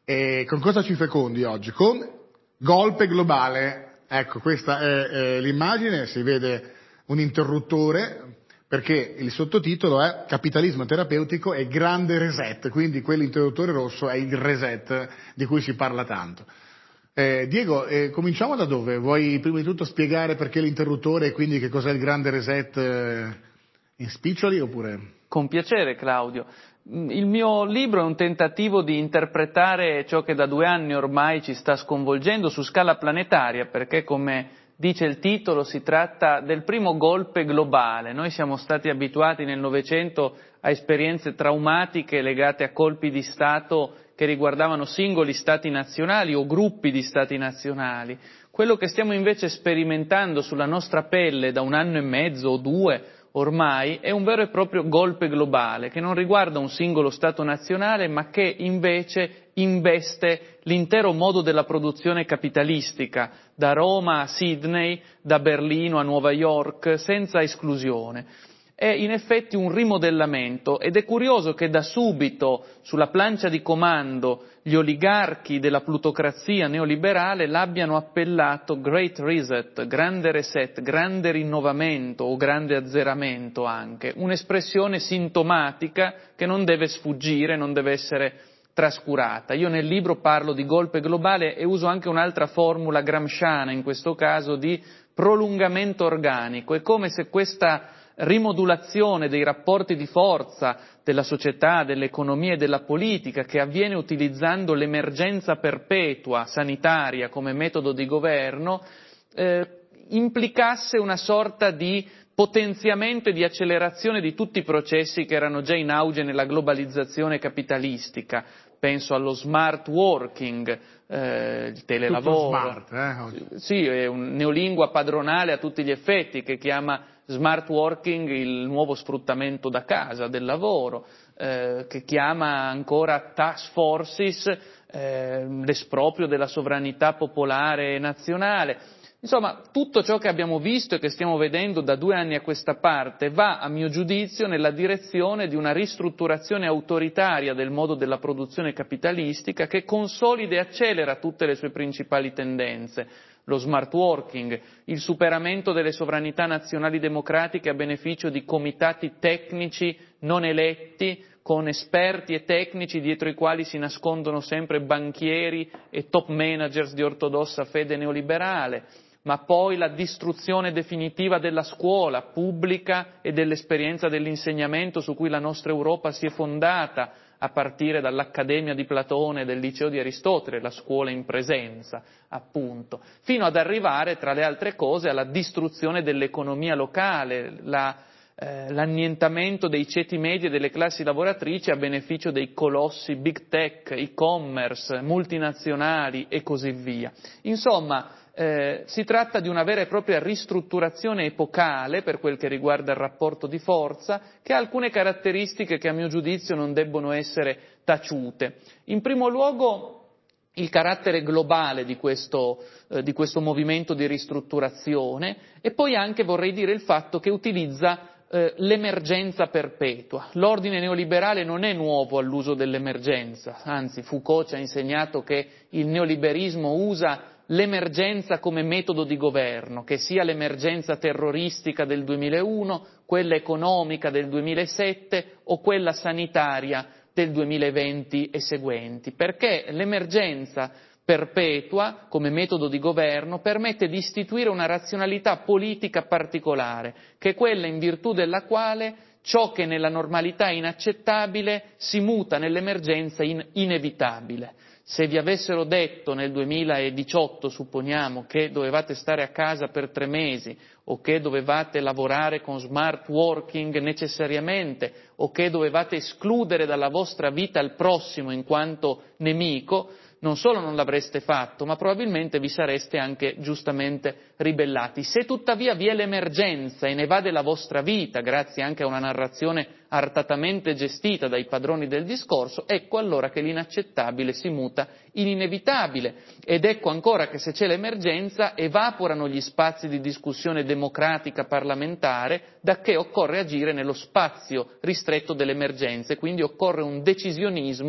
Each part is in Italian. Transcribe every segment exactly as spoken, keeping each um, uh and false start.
E con cosa ci fecondi oggi? Con golpe globale. Ecco, questa è, è l'immagine, si vede un interruttore, perché il sottotitolo è Capitalismo terapeutico e grande reset, quindi quell'interruttore rosso è il reset di cui si parla tanto. Eh, Diego, eh, cominciamo da dove? Vuoi prima di tutto spiegare perché l'interruttore e quindi che cos'è il grande reset eh, in spiccioli oppure? Con piacere, Claudio. Il mio libro è un tentativo di interpretare ciò che da due anni ormai ci sta sconvolgendo su scala planetaria, perché come dice il titolo si tratta del primo golpe globale. Noi siamo stati abituati nel Novecento a esperienze traumatiche legate a colpi di Stato che riguardavano singoli Stati nazionali o gruppi di Stati nazionali. Quello che stiamo invece sperimentando sulla nostra pelle da un anno e mezzo o due ormai è un vero e proprio golpe globale che non riguarda un singolo Stato nazionale ma che invece investe l'intero modo della produzione capitalistica, da Roma a Sydney, da Berlino a Nuova York, senza esclusione. È in effetti un rimodellamento ed è curioso che da subito sulla plancia di comando gli oligarchi della plutocrazia neoliberale l'abbiano appellato Great Reset, grande reset, grande rinnovamento o grande azzeramento anche, un'espressione sintomatica che non deve sfuggire, non deve essere trascurata. Io nel libro parlo di golpe globale e uso anche un'altra formula gramsciana, in questo caso di prolungamento organico. È come se questa rimodulazione dei rapporti di forza della società, dell'economia e della politica che avviene utilizzando l'emergenza perpetua sanitaria come metodo di governo eh, implicasse una sorta di potenziamento e di accelerazione di tutti i processi che erano già in auge nella globalizzazione capitalistica. Penso allo smart working, eh, il telelavoro. Tutto smart, eh, oggi. Sì, è un neolingua padronale a tutti gli effetti che chiama smart working il nuovo sfruttamento da casa del lavoro, eh, che chiama ancora task forces eh, l'esproprio della sovranità popolare e nazionale. Insomma, tutto ciò che abbiamo visto e che stiamo vedendo da due anni a questa parte va, a mio giudizio, nella direzione di una ristrutturazione autoritaria del modo della produzione capitalistica che consolida e accelera tutte le sue principali tendenze. Lo smart working, il superamento delle sovranità nazionali democratiche a beneficio di comitati tecnici non eletti, con esperti e tecnici dietro i quali si nascondono sempre banchieri e top managers di ortodossa fede neoliberale, ma poi la distruzione definitiva della scuola pubblica e dell'esperienza dell'insegnamento su cui la nostra Europa si è fondata, a partire dall'Accademia di Platone e del Liceo di Aristotele, la scuola in presenza, appunto, fino ad arrivare, tra le altre cose, alla distruzione dell'economia locale, la, eh, l'annientamento dei ceti medi e delle classi lavoratrici a beneficio dei colossi big tech, e-commerce, multinazionali e così via. Insomma, Eh, si tratta di una vera e propria ristrutturazione epocale per quel che riguarda il rapporto di forza, che ha alcune caratteristiche che a mio giudizio non debbono essere taciute. In primo luogo il carattere globale di questo, eh, di questo movimento di ristrutturazione e poi anche vorrei dire il fatto che utilizza eh, l'emergenza perpetua. L'ordine neoliberale non è nuovo all'uso dell'emergenza, anzi Foucault ci ha insegnato che il neoliberismo usa l'emergenza come metodo di governo, che sia l'emergenza terroristica del duemilauno, quella economica del duemilasette o quella sanitaria del duemilaventi e seguenti, perché l'emergenza perpetua come metodo di governo permette di istituire una razionalità politica particolare, che è quella in virtù della quale ciò che nella normalità è inaccettabile si muta nell'emergenza in inevitabile. Se vi avessero detto nel duemiladiciotto, supponiamo, che dovevate stare a casa per tre mesi o che dovevate lavorare con smart working necessariamente o che dovevate escludere dalla vostra vita il prossimo in quanto nemico, non solo non l'avreste fatto, ma probabilmente vi sareste anche giustamente ribellati. Se tuttavia vi è l'emergenza e ne va della vostra vita, grazie anche a una narrazione artatamente gestita dai padroni del discorso, ecco allora che l'inaccettabile si muta in inevitabile. Ed ecco ancora che se c'è l'emergenza evaporano gli spazi di discussione democratica parlamentare, da che occorre agire nello spazio ristretto dell'emergenza e quindi occorre un decisionismo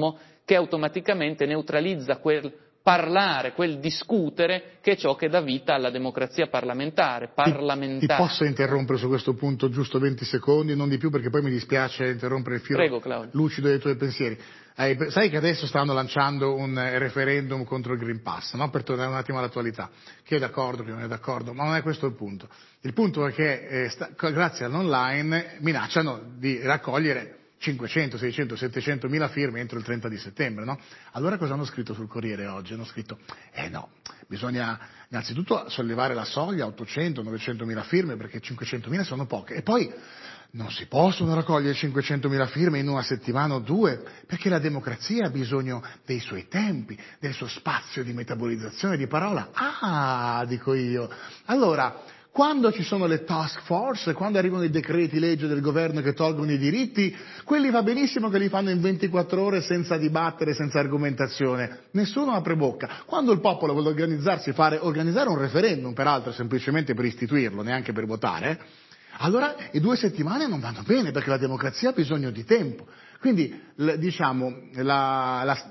che automaticamente neutralizza quel parlare, quel discutere, che è ciò che dà vita alla democrazia parlamentare, parlamentare. Ti, ti posso interrompere su questo punto giusto venti secondi, non di più, perché poi mi dispiace interrompere il filo Prego, Claudio. lucido dei tuoi pensieri. Eh, sai che adesso stanno lanciando un referendum contro il Green Pass, no? Per tornare un attimo all'attualità. Chi è d'accordo, chi non è d'accordo, ma non è questo il punto. Il punto è che eh, sta, grazie all'online minacciano di raccogliere cinquecento, seicento, settecento mila firme entro il trenta di settembre, no? Allora cosa hanno scritto sul Corriere oggi? Hanno scritto, eh no, bisogna innanzitutto sollevare la soglia a ottocento, novecento mila firme, perché cinquecentomila sono poche, e poi non si possono raccogliere cinquecentomila firme in una settimana o due, perché la democrazia ha bisogno dei suoi tempi, del suo spazio di metabolizzazione di parola. Ah, dico io, allora, quando ci sono le task force, quando arrivano i decreti legge del governo che tolgono i diritti, quelli va benissimo che li fanno in ventiquattro ore senza dibattere, senza argomentazione. Nessuno apre bocca. Quando il popolo vuole organizzarsi, fare, organizzare un referendum, peraltro semplicemente per istituirlo, neanche per votare, allora i due settimane non vanno bene, perché la democrazia ha bisogno di tempo. Quindi, diciamo, la... la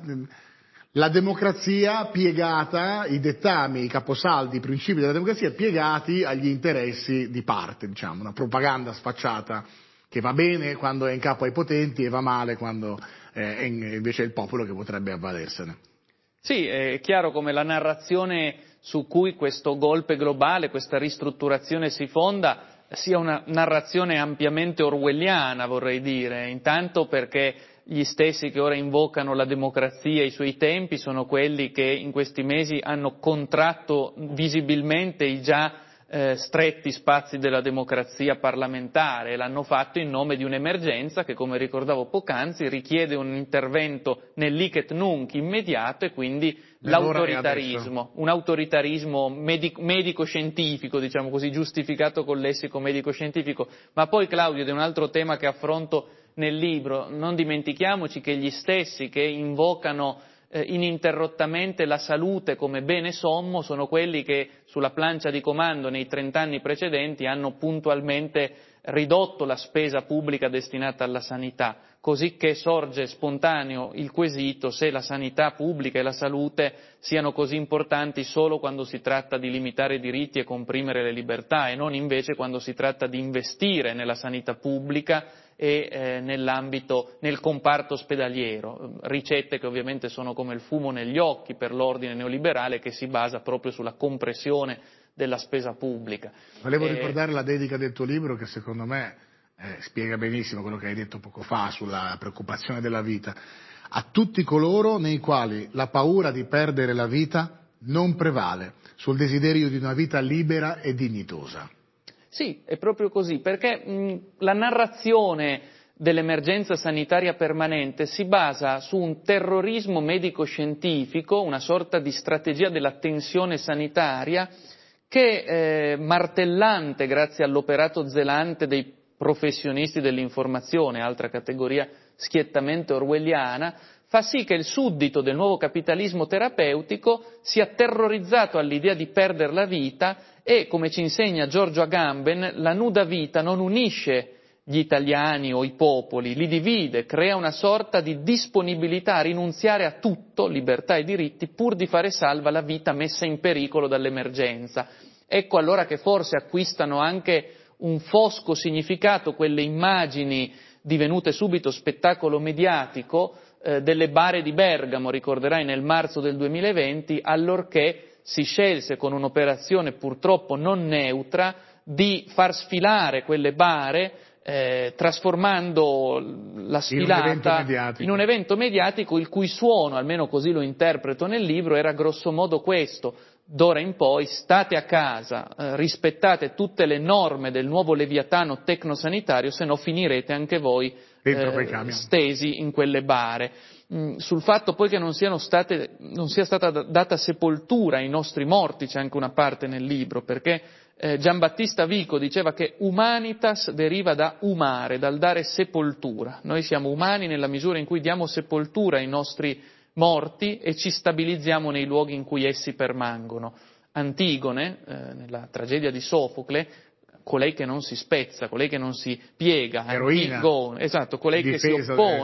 La democrazia piegata, i dettami, i caposaldi, i principi della democrazia piegati agli interessi di parte, diciamo, una propaganda sfacciata che va bene quando è in capo ai potenti e va male quando eh, è invece è il popolo che potrebbe avvalersene. Sì, è chiaro come la narrazione su cui questo golpe globale, questa ristrutturazione si fonda, sia una narrazione ampiamente orwelliana, vorrei dire, intanto perché gli stessi che ora invocano la democrazia e i suoi tempi sono quelli che in questi mesi hanno contratto visibilmente i già eh, stretti spazi della democrazia parlamentare e l'hanno fatto in nome di un'emergenza che, come ricordavo poc'anzi, richiede un intervento nell'hic et nunc immediato e quindi l'autoritarismo, un autoritarismo medico, medico-scientifico, diciamo così, giustificato col lessico medico-scientifico. Ma poi, Claudio, ed è un altro tema che affronto nel libro, non dimentichiamoci che gli stessi che invocano eh, ininterrottamente la salute come bene sommo sono quelli che sulla plancia di comando nei trent'anni precedenti hanno puntualmente ridotto la spesa pubblica destinata alla sanità, così che sorge spontaneo il quesito se la sanità pubblica e la salute siano così importanti solo quando si tratta di limitare i diritti e comprimere le libertà e non invece quando si tratta di investire nella sanità pubblica e eh, nell'ambito, nel comparto ospedaliero, ricette che ovviamente sono come il fumo negli occhi per l'ordine neoliberale che si basa proprio sulla compressione della spesa pubblica. Volevo eh, ricordare la dedica del tuo libro che secondo me eh, spiega benissimo quello che hai detto poco fa sulla preoccupazione della vita. A tutti coloro nei quali la paura di perdere la vita non prevale sul desiderio di una vita libera e dignitosa. Sì, è proprio così, perché mh, la narrazione dell'emergenza sanitaria permanente si basa su un terrorismo medico-scientifico, una sorta di strategia della tensione sanitaria che, eh, martellante grazie all'operato zelante dei professionisti dell'informazione, altra categoria schiettamente orwelliana, fa sì che il suddito del nuovo capitalismo terapeutico sia terrorizzato all'idea di perdere la vita e, come ci insegna Giorgio Agamben, la nuda vita non unisce gli italiani o i popoli, li divide, crea una sorta di disponibilità a rinunziare a tutto, libertà e diritti, pur di fare salva la vita messa in pericolo dall'emergenza. Ecco allora che forse acquistano anche un fosco significato quelle immagini divenute subito spettacolo mediatico eh, delle bare di Bergamo, ricorderai nel marzo del duemilaventi, allorché si scelse con un'operazione purtroppo non neutra di far sfilare quelle bare eh, trasformando la sfilata in un, in un evento mediatico il cui suono, almeno così lo interpreto nel libro, era grosso modo questo: d'ora in poi state a casa, eh, rispettate tutte le norme del nuovo leviatano tecnosanitario, se no finirete anche voi eh, stesi in quelle bare. Mm, sul fatto poi che non siano state, non sia stata data sepoltura ai nostri morti c'è anche una parte nel libro, perché eh, Giambattista Vico diceva che humanitas deriva da umare, dal dare sepoltura. Noi siamo umani nella misura in cui diamo sepoltura ai nostri morti e ci stabilizziamo nei luoghi in cui essi permangono. Antigone, eh, nella tragedia di Sofocle, colei che non si spezza, colei che non si piega, eroina, Antigone, esatto, colei che si oppone,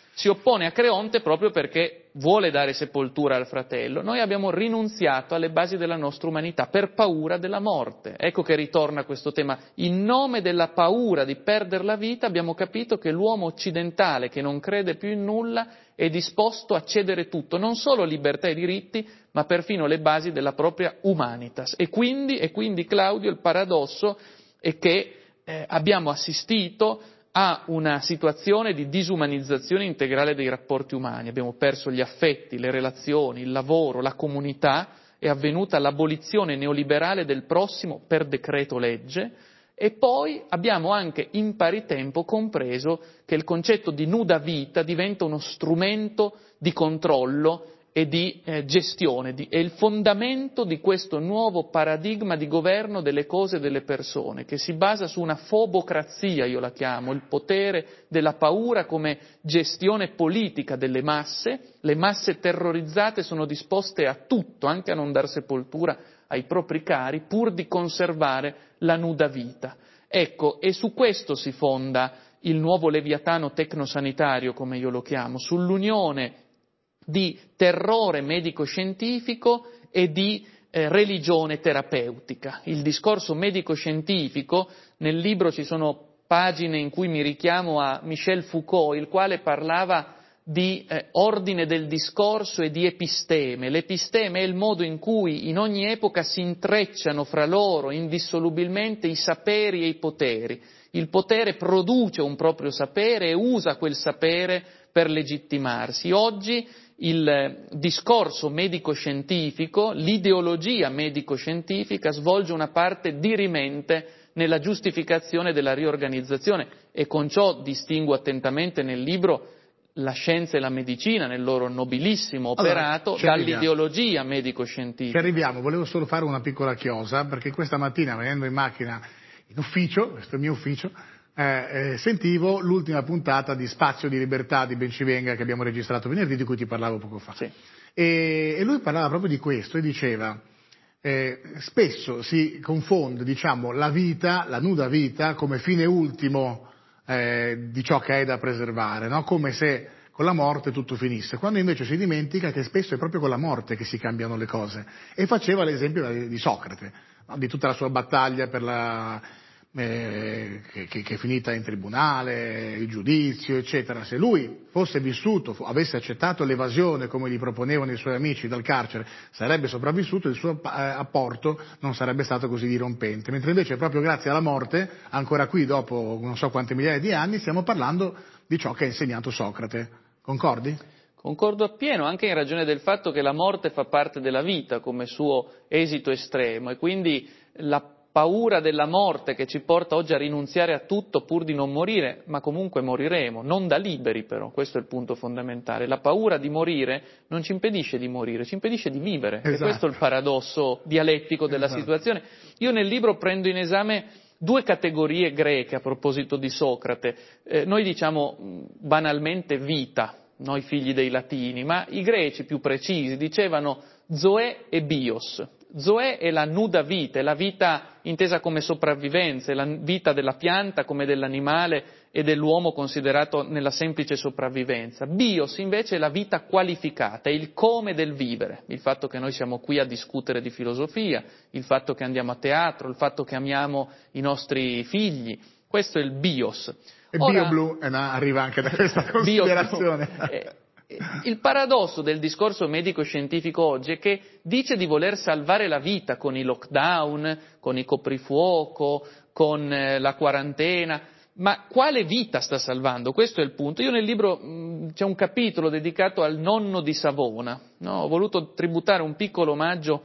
si oppone a Creonte proprio perché vuole dare sepoltura al fratello. Noi abbiamo rinunziato alle basi della nostra umanità per paura della morte. Ecco che ritorna questo tema. In nome della paura di perdere la vita abbiamo capito che l'uomo occidentale, che non crede più in nulla, è disposto a cedere tutto, non solo libertà e diritti, ma perfino le basi della propria humanitas. E quindi, e quindi Claudio, il paradosso è che eh, abbiamo assistito a una situazione di disumanizzazione integrale dei rapporti umani. Abbiamo perso gli affetti, le relazioni, il lavoro, la comunità, è avvenuta l'abolizione neoliberale del prossimo per decreto legge, e poi abbiamo anche in pari tempo compreso che il concetto di nuda vita diventa uno strumento di controllo e di eh, gestione, di, è il fondamento di questo nuovo paradigma di governo delle cose e delle persone, che si basa su una fobocrazia, io la chiamo, il potere della paura come gestione politica delle masse. Le masse terrorizzate sono disposte a tutto, anche a non dar sepoltura ai propri cari, pur di conservare la nuda vita. Ecco, e su questo si fonda il nuovo leviatano tecnosanitario, come io lo chiamo, sull'unione di terrore medico-scientifico e di eh, religione terapeutica. Il discorso medico-scientifico, nel libro ci sono pagine in cui mi richiamo a Michel Foucault, il quale parlava di eh, ordine del discorso e di episteme. L'episteme è il modo in cui in ogni epoca si intrecciano fra loro indissolubilmente i saperi e i poteri. Il potere produce un proprio sapere e usa quel sapere per legittimarsi. Oggi il discorso medico-scientifico, l'ideologia medico-scientifica svolge una parte dirimente nella giustificazione della riorganizzazione, e con ciò distingo attentamente nel libro la scienza e la medicina nel loro nobilissimo operato allora, dall'ideologia medico-scientifica. Ci arriviamo, volevo solo fare una piccola chiosa, perché questa mattina venendo in macchina in ufficio, questo è il mio ufficio, eh, eh, sentivo l'ultima puntata di Spazio di Libertà di Bencivenga che abbiamo registrato venerdì, di cui ti parlavo poco fa. Sì. E, e lui parlava proprio di questo e diceva eh, spesso si confonde, diciamo, la vita, la nuda vita, come fine ultimo eh, di ciò che è da preservare, no? Come se con la morte tutto finisse, quando invece si dimentica che spesso è proprio con la morte che si cambiano le cose. E faceva l'esempio di Socrate, no? Di tutta la sua battaglia per la, eh, che, che, che è finita in tribunale, il giudizio, eccetera. Se lui fosse vissuto, avesse accettato l'evasione come gli proponevano i suoi amici dal carcere, sarebbe sopravvissuto e il suo eh, apporto non sarebbe stato così dirompente. Mentre invece proprio grazie alla morte, ancora qui dopo non so quante migliaia di anni, stiamo parlando di ciò che ha insegnato Socrate. Concordi? Concordo appieno, anche in ragione del fatto che la morte fa parte della vita come suo esito estremo, e quindi la paura della morte che ci porta oggi a rinunziare a tutto pur di non morire, ma comunque moriremo, non da liberi però, questo è il punto fondamentale. La paura di morire non ci impedisce di morire, ci impedisce di vivere, esatto. E questo è il paradosso dialettico della esatto. situazione. Io nel libro prendo in esame due categorie greche a proposito di Socrate. Eh, noi diciamo banalmente vita, noi figli dei latini, ma i greci più precisi dicevano zoe e bios. Zoe è la nuda vita, è la vita intesa come sopravvivenza, è la vita della pianta come dell'animale e dell'uomo considerato nella semplice sopravvivenza. Bios invece è la vita qualificata, è il come del vivere, il fatto che noi siamo qui a discutere di filosofia, il fatto che andiamo a teatro, il fatto che amiamo i nostri figli, questo è il bios. E Ora, BioBlue eh, no, arriva anche da questa considerazione. eh, Il paradosso del discorso medico-scientifico oggi è che dice di voler salvare la vita con i lockdown, con i coprifuoco, con eh, la quarantena, ma quale vita sta salvando? Questo è il punto. Io nel libro mh, c'è un capitolo dedicato al nonno di Savona, no? Ho voluto tributare un piccolo omaggio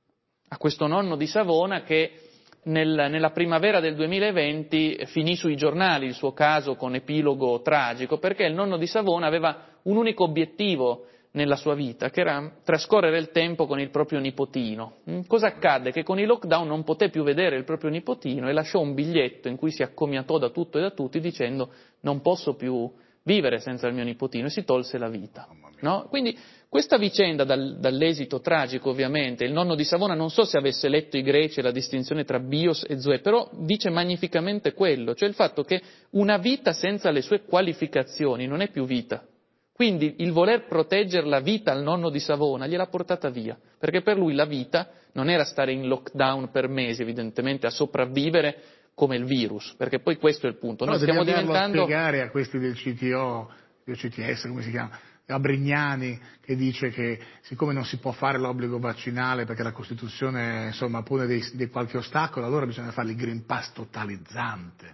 a questo nonno di Savona che Nel, nella primavera del duemilaventi finì sui giornali il suo caso con epilogo tragico, perché il nonno di Savona aveva un unico obiettivo nella sua vita, che era trascorrere il tempo con il proprio nipotino. Cosa accadde? Che con i lockdown non poté più vedere il proprio nipotino e lasciò un biglietto in cui si accomiatò da tutto e da tutti dicendo non posso più vivere senza il mio nipotino, e si tolse la vita. No? Quindi questa vicenda dal, dall'esito tragico ovviamente, il nonno di Savona non so se avesse letto i greci e la distinzione tra bios e zoe, però dice magnificamente quello, cioè il fatto che una vita senza le sue qualificazioni non è più vita, Quindi il voler proteggere la vita al nonno di Savona gliel'ha portata via, perché per lui la vita non era stare in lockdown per mesi, evidentemente, a sopravvivere come il virus, perché poi questo è il punto. Però Noi stiamo devi andarlo diventando... a spiegare a questi del C T O, del C T S, come si chiama, a Brignani, che dice che siccome non si può fare l'obbligo vaccinale perché la Costituzione insomma pone dei, dei qualche ostacolo, allora bisogna fare il Green Pass totalizzante.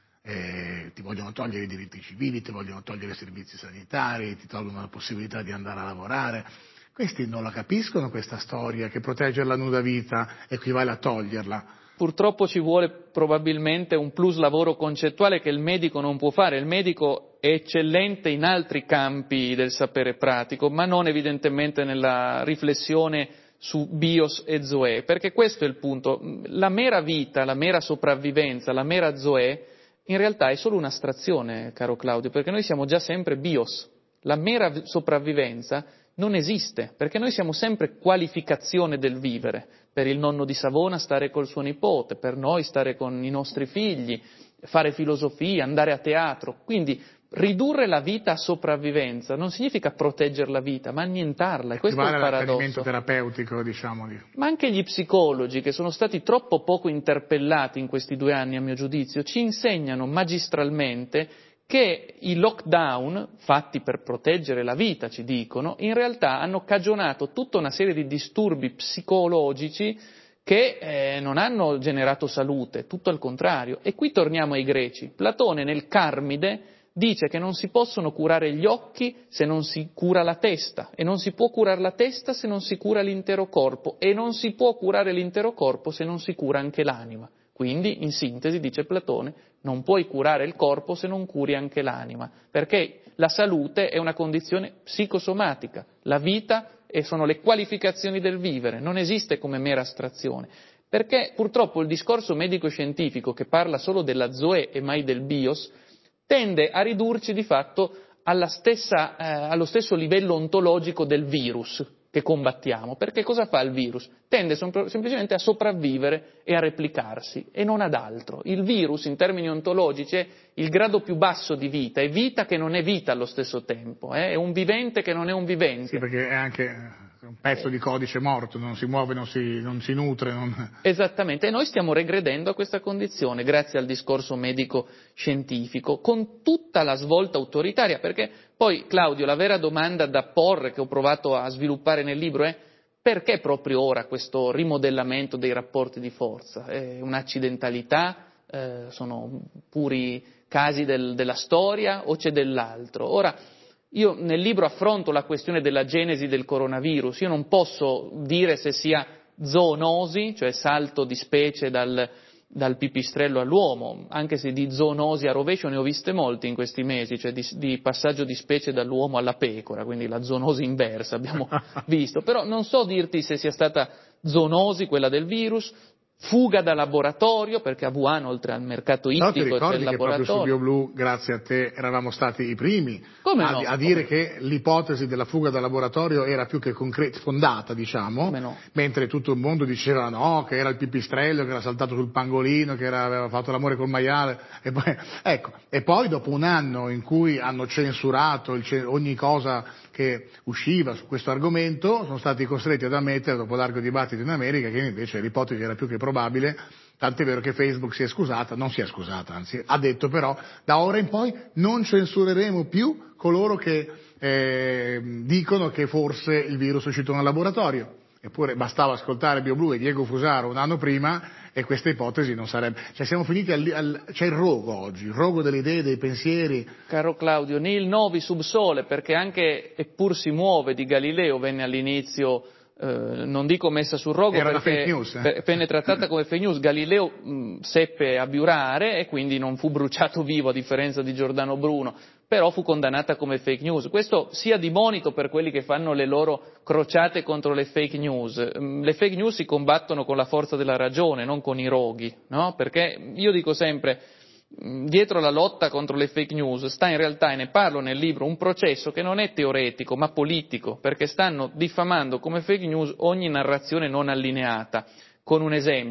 Eh, ti vogliono togliere i diritti civili, ti vogliono togliere i servizi sanitari, ti tolgono la possibilità di andare a lavorare. Questi non la capiscono questa storia, che proteggere la nuda vita equivale a toglierla. Purtroppo ci vuole probabilmente un plus lavoro concettuale che il medico non può fare. Il medico è eccellente in altri campi del sapere pratico, ma non evidentemente nella riflessione su bios e zoe, perché questo è il punto. La mera vita, la mera sopravvivenza, la mera zoe, in realtà è solo un'astrazione, caro Claudio, perché noi siamo già sempre bios. La mera sopravvivenza non esiste, perché noi siamo sempre qualificazione del vivere. Per il nonno di Savona stare col suo nipote, per noi stare con i nostri figli, fare filosofia, andare a teatro. Quindi ridurre la vita a sopravvivenza non significa proteggere la vita, ma annientarla, e questo è il paradosso. L'accanimento terapeutico, diciamo. Ma anche gli psicologi, che sono stati troppo poco interpellati in questi due anni, a mio giudizio, ci insegnano magistralmente che i lockdown, fatti per proteggere la vita, ci dicono, in realtà hanno cagionato tutta una serie di disturbi psicologici che eh, non hanno generato salute, tutto al contrario. E qui torniamo ai greci. Platone nel Carmide dice che non si possono curare gli occhi se non si cura la testa, e non si può curare la testa se non si cura l'intero corpo, e non si può curare l'intero corpo se non si cura anche l'anima. Quindi, in sintesi, dice Platone, non puoi curare il corpo se non curi anche l'anima, perché la salute è una condizione psicosomatica, la vita e sono le qualificazioni del vivere, non esiste come mera astrazione. Perché purtroppo il discorso medico-scientifico, che parla solo della zoe e mai del bios, tende a ridurci di fatto alla stessa, eh, allo stesso livello ontologico del virus che combattiamo. Perché cosa fa il virus? Tende semplicemente a sopravvivere e a replicarsi, e non ad altro. Il virus, in termini ontologici, è il grado più basso di vita, è vita che non è vita allo stesso tempo, eh? È un vivente che non è un vivente. Sì, perché è anche un pezzo di codice morto, non si muove, non si, non si nutre. Non... Esattamente, e noi stiamo regredendo a questa condizione grazie al discorso medico-scientifico, con tutta la svolta autoritaria, perché poi, Claudio, la vera domanda da porre, che ho provato a sviluppare nel libro, è: perché proprio ora questo rimodellamento dei rapporti di forza? È un'accidentalità? Eh, sono puri casi del, della storia, o c'è dell'altro? Ora, io nel libro affronto la questione della genesi del coronavirus. Io non posso dire se sia zoonosi, cioè salto di specie dal, dal pipistrello all'uomo, anche se di zoonosi a rovescio ne ho viste molte in questi mesi, cioè di, di passaggio di specie dall'uomo alla pecora, quindi la zoonosi inversa abbiamo visto. Però non so dirti se sia stata zoonosi quella del virus, fuga da laboratorio, perché a Wuhan, oltre al mercato ittico, c'è il laboratorio. Però ti ricordi che proprio su BioBlue, grazie a te, eravamo stati i primi Come a, no? a dire Come? che l'ipotesi della fuga dal laboratorio era più che concreta, fondata, diciamo, Come no? mentre tutto il mondo diceva no, che era il pipistrello, che era saltato sul pangolino, che era, aveva fatto l'amore col maiale, e poi, ecco, e poi dopo un anno in cui hanno censurato il, ogni cosa che usciva su questo argomento, sono stati costretti ad ammettere, dopo largo dibattito in America, che invece l'ipotesi era più che probabile, tant'è vero che Facebook si è scusata, non si è scusata, anzi ha detto però da ora in poi non censureremo più coloro che eh, dicono che forse il virus è uscito dal laboratorio. Eppure bastava ascoltare BioBlue e Diego Fusaro un anno prima e questa ipotesi non sarebbe... Cioè siamo finiti al... al... c'è il rogo oggi, il rogo delle idee, dei pensieri. Caro Claudio, nil novi sub sole, perché anche Eppur si muove di Galileo venne all'inizio, eh, non dico messa sul rogo, Era perché fake news, eh? venne trattata come fake news. Galileo mh, seppe abiurare e quindi non fu bruciato vivo, a differenza di Giordano Bruno, però fu condannata come fake news. Questo sia di monito per quelli che fanno le loro crociate contro le fake news. Le fake news si combattono con la forza della ragione, non con i roghi, no? Perché io dico sempre, dietro la lotta contro le fake news sta in realtà, e ne parlo nel libro, un processo che non è teoretico ma politico, perché stanno diffamando come fake news ogni narrazione non allineata. Con un esempio,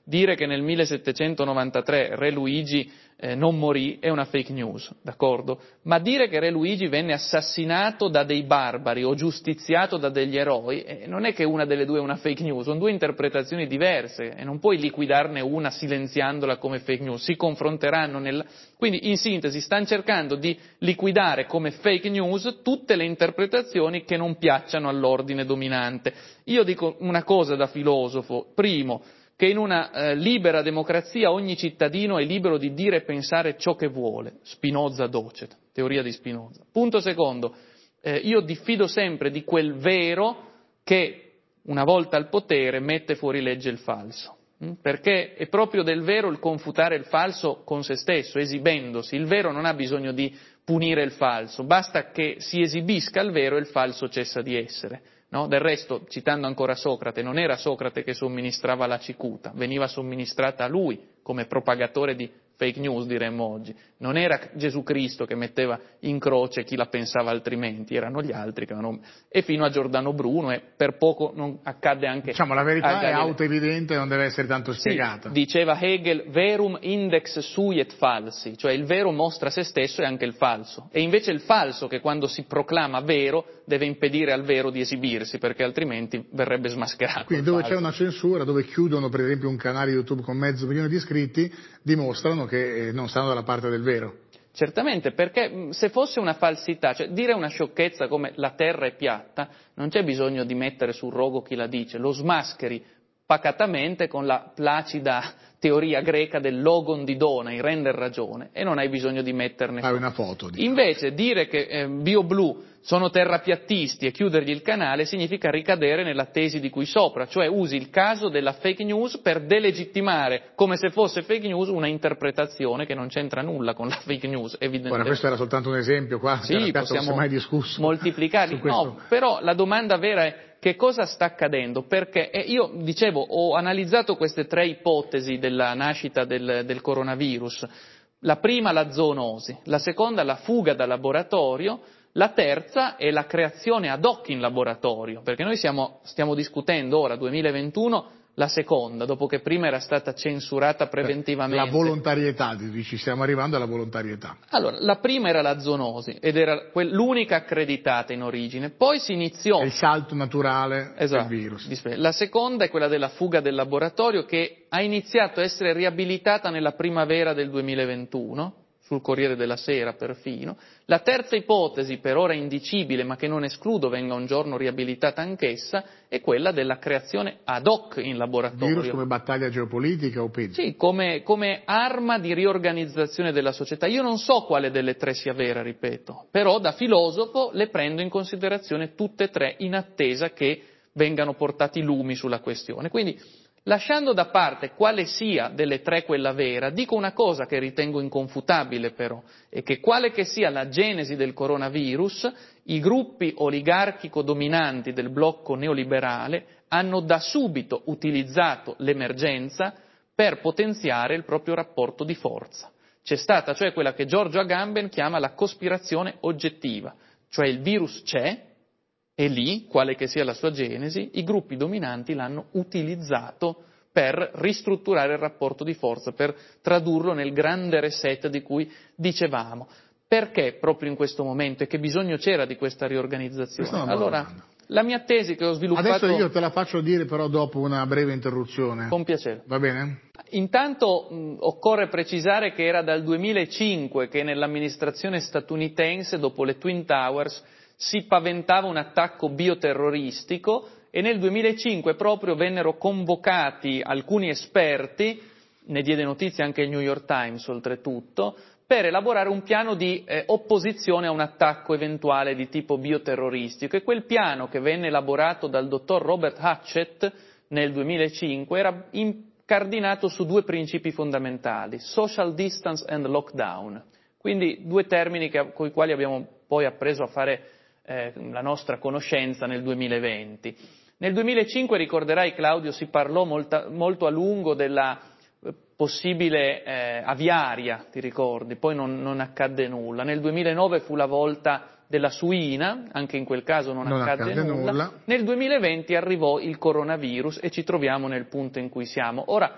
dire che nel millesettecentonovantatré Re Luigi eh, non morì è una fake news, d'accordo? Ma dire che Re Luigi venne assassinato da dei barbari o giustiziato da degli eroi eh, non è che una delle due è una fake news, sono due interpretazioni diverse e non puoi liquidarne una silenziandola come fake news, si confronteranno nel... Quindi in sintesi stanno cercando di liquidare come fake news tutte le interpretazioni che non piacciono all'ordine dominante. Io dico una cosa da filosofo, primo, che in una eh, libera democrazia ogni cittadino è libero di dire e pensare ciò che vuole, Spinoza docet, teoria di Spinoza. Punto secondo, eh, io diffido sempre di quel vero che una volta al potere mette fuori legge il falso, hm? Perché è proprio del vero il confutare il falso con se stesso, esibendosi. Il vero non ha bisogno di punire il falso, basta che si esibisca il vero e il falso cessa di essere. No? Del resto, citando ancora Socrate, non era Socrate che somministrava la cicuta, veniva somministrata a lui come propagatore di fake news, diremmo oggi. Non era Gesù Cristo che metteva in croce chi la pensava altrimenti, erano gli altri che avevano... E fino a Giordano Bruno, e per poco non accadde anche... Diciamo, la verità è autoevidente, non deve essere tanto spiegata. Sì, diceva Hegel, verum index sui et falsi, cioè il vero mostra se stesso e anche il falso. E invece il falso, che quando si proclama vero, deve impedire al vero di esibirsi, perché altrimenti verrebbe smascherato. Quindi dove c'è una censura, dove chiudono per esempio un canale YouTube con mezzo milione di iscritti, dimostrano che non stanno dalla parte del vero. Certamente, perché se fosse una falsità, cioè dire una sciocchezza come la terra è piatta, non c'è bisogno di mettere sul rogo chi la dice, lo smascheri pacatamente con la placida teoria greca del logon di Dona, il render ragione, e non hai bisogno di metterne. Fai una foto. Diciamo. Invece dire che eh, BioBlue sono terrapiattisti e chiudergli il canale significa ricadere nella tesi di qui sopra, cioè usi il caso della fake news per delegittimare, come se fosse fake news, una interpretazione che non c'entra nulla con la fake news, evidentemente. Ora, questo era soltanto un esempio, qua sì, possiamo non si è mai discusso moltiplicarli. No, però la domanda vera è che cosa sta accadendo? Perché eh, io dicevo, ho analizzato queste tre ipotesi della nascita del, del coronavirus. La prima la zoonosi, la seconda la fuga da laboratorio, la terza è la creazione ad hoc in laboratorio, perché noi siamo, stiamo discutendo ora, duemilaventuno, la seconda, dopo che prima era stata censurata preventivamente. La volontarietà, dici, stiamo arrivando alla volontarietà. Allora, la prima era la zoonosi, ed era l'unica accreditata in origine, poi si iniziò... È il salto naturale esatto, del virus. La seconda è quella della fuga del laboratorio, che ha iniziato a essere riabilitata nella primavera del duemilaventuno, sul Corriere della Sera perfino. La terza ipotesi, per ora indicibile, ma che non escludo venga un giorno riabilitata anch'essa, è quella della creazione ad hoc in laboratorio. Virus come battaglia geopolitica o peggio? Sì, come, come arma di riorganizzazione della società. Io non so quale delle tre sia vera, ripeto, però da filosofo le prendo in considerazione tutte e tre in attesa che vengano portati lumi sulla questione. Quindi, lasciando da parte quale sia delle tre quella vera, dico una cosa che ritengo inconfutabile però, è che quale che sia la genesi del coronavirus, i gruppi oligarchico dominanti del blocco neoliberale hanno da subito utilizzato l'emergenza per potenziare il proprio rapporto di forza. C'è stata cioè quella che Giorgio Agamben chiama la cospirazione oggettiva, cioè il virus c'è, e lì, quale che sia la sua genesi, i gruppi dominanti l'hanno utilizzato per ristrutturare il rapporto di forza, per tradurlo nel grande reset di cui dicevamo. Perché proprio in questo momento e che bisogno c'era di questa riorganizzazione? Allora, la mia tesi che ho sviluppato... Adesso io te la faccio dire però dopo una breve interruzione. Con piacere. Va bene? Intanto mh, occorre precisare che era dal duemilacinque che nell'amministrazione statunitense, dopo le Twin Towers, si paventava un attacco bioterroristico e nel duemilacinque proprio vennero convocati alcuni esperti, ne diede notizia anche il New York Times oltretutto, per elaborare un piano di eh, opposizione a un attacco eventuale di tipo bioterroristico, e quel piano, che venne elaborato dal dottor Robert Hatchett nel duemilacinque, era incardinato su due principi fondamentali: social distance and lockdown, quindi due termini con i quali abbiamo poi appreso a fare Eh, la nostra conoscenza nel duemilaventi. Nel duemilacinque, ricorderai Claudio, si parlò molta, molto a lungo della eh, possibile eh, aviaria, ti ricordi? Poi non, non accadde nulla. Nel duemilanove fu la volta della suina, anche in quel caso non, non accadde, accadde nulla. nulla. Nel duemilaventi arrivò il coronavirus e ci troviamo nel punto in cui siamo. Ora,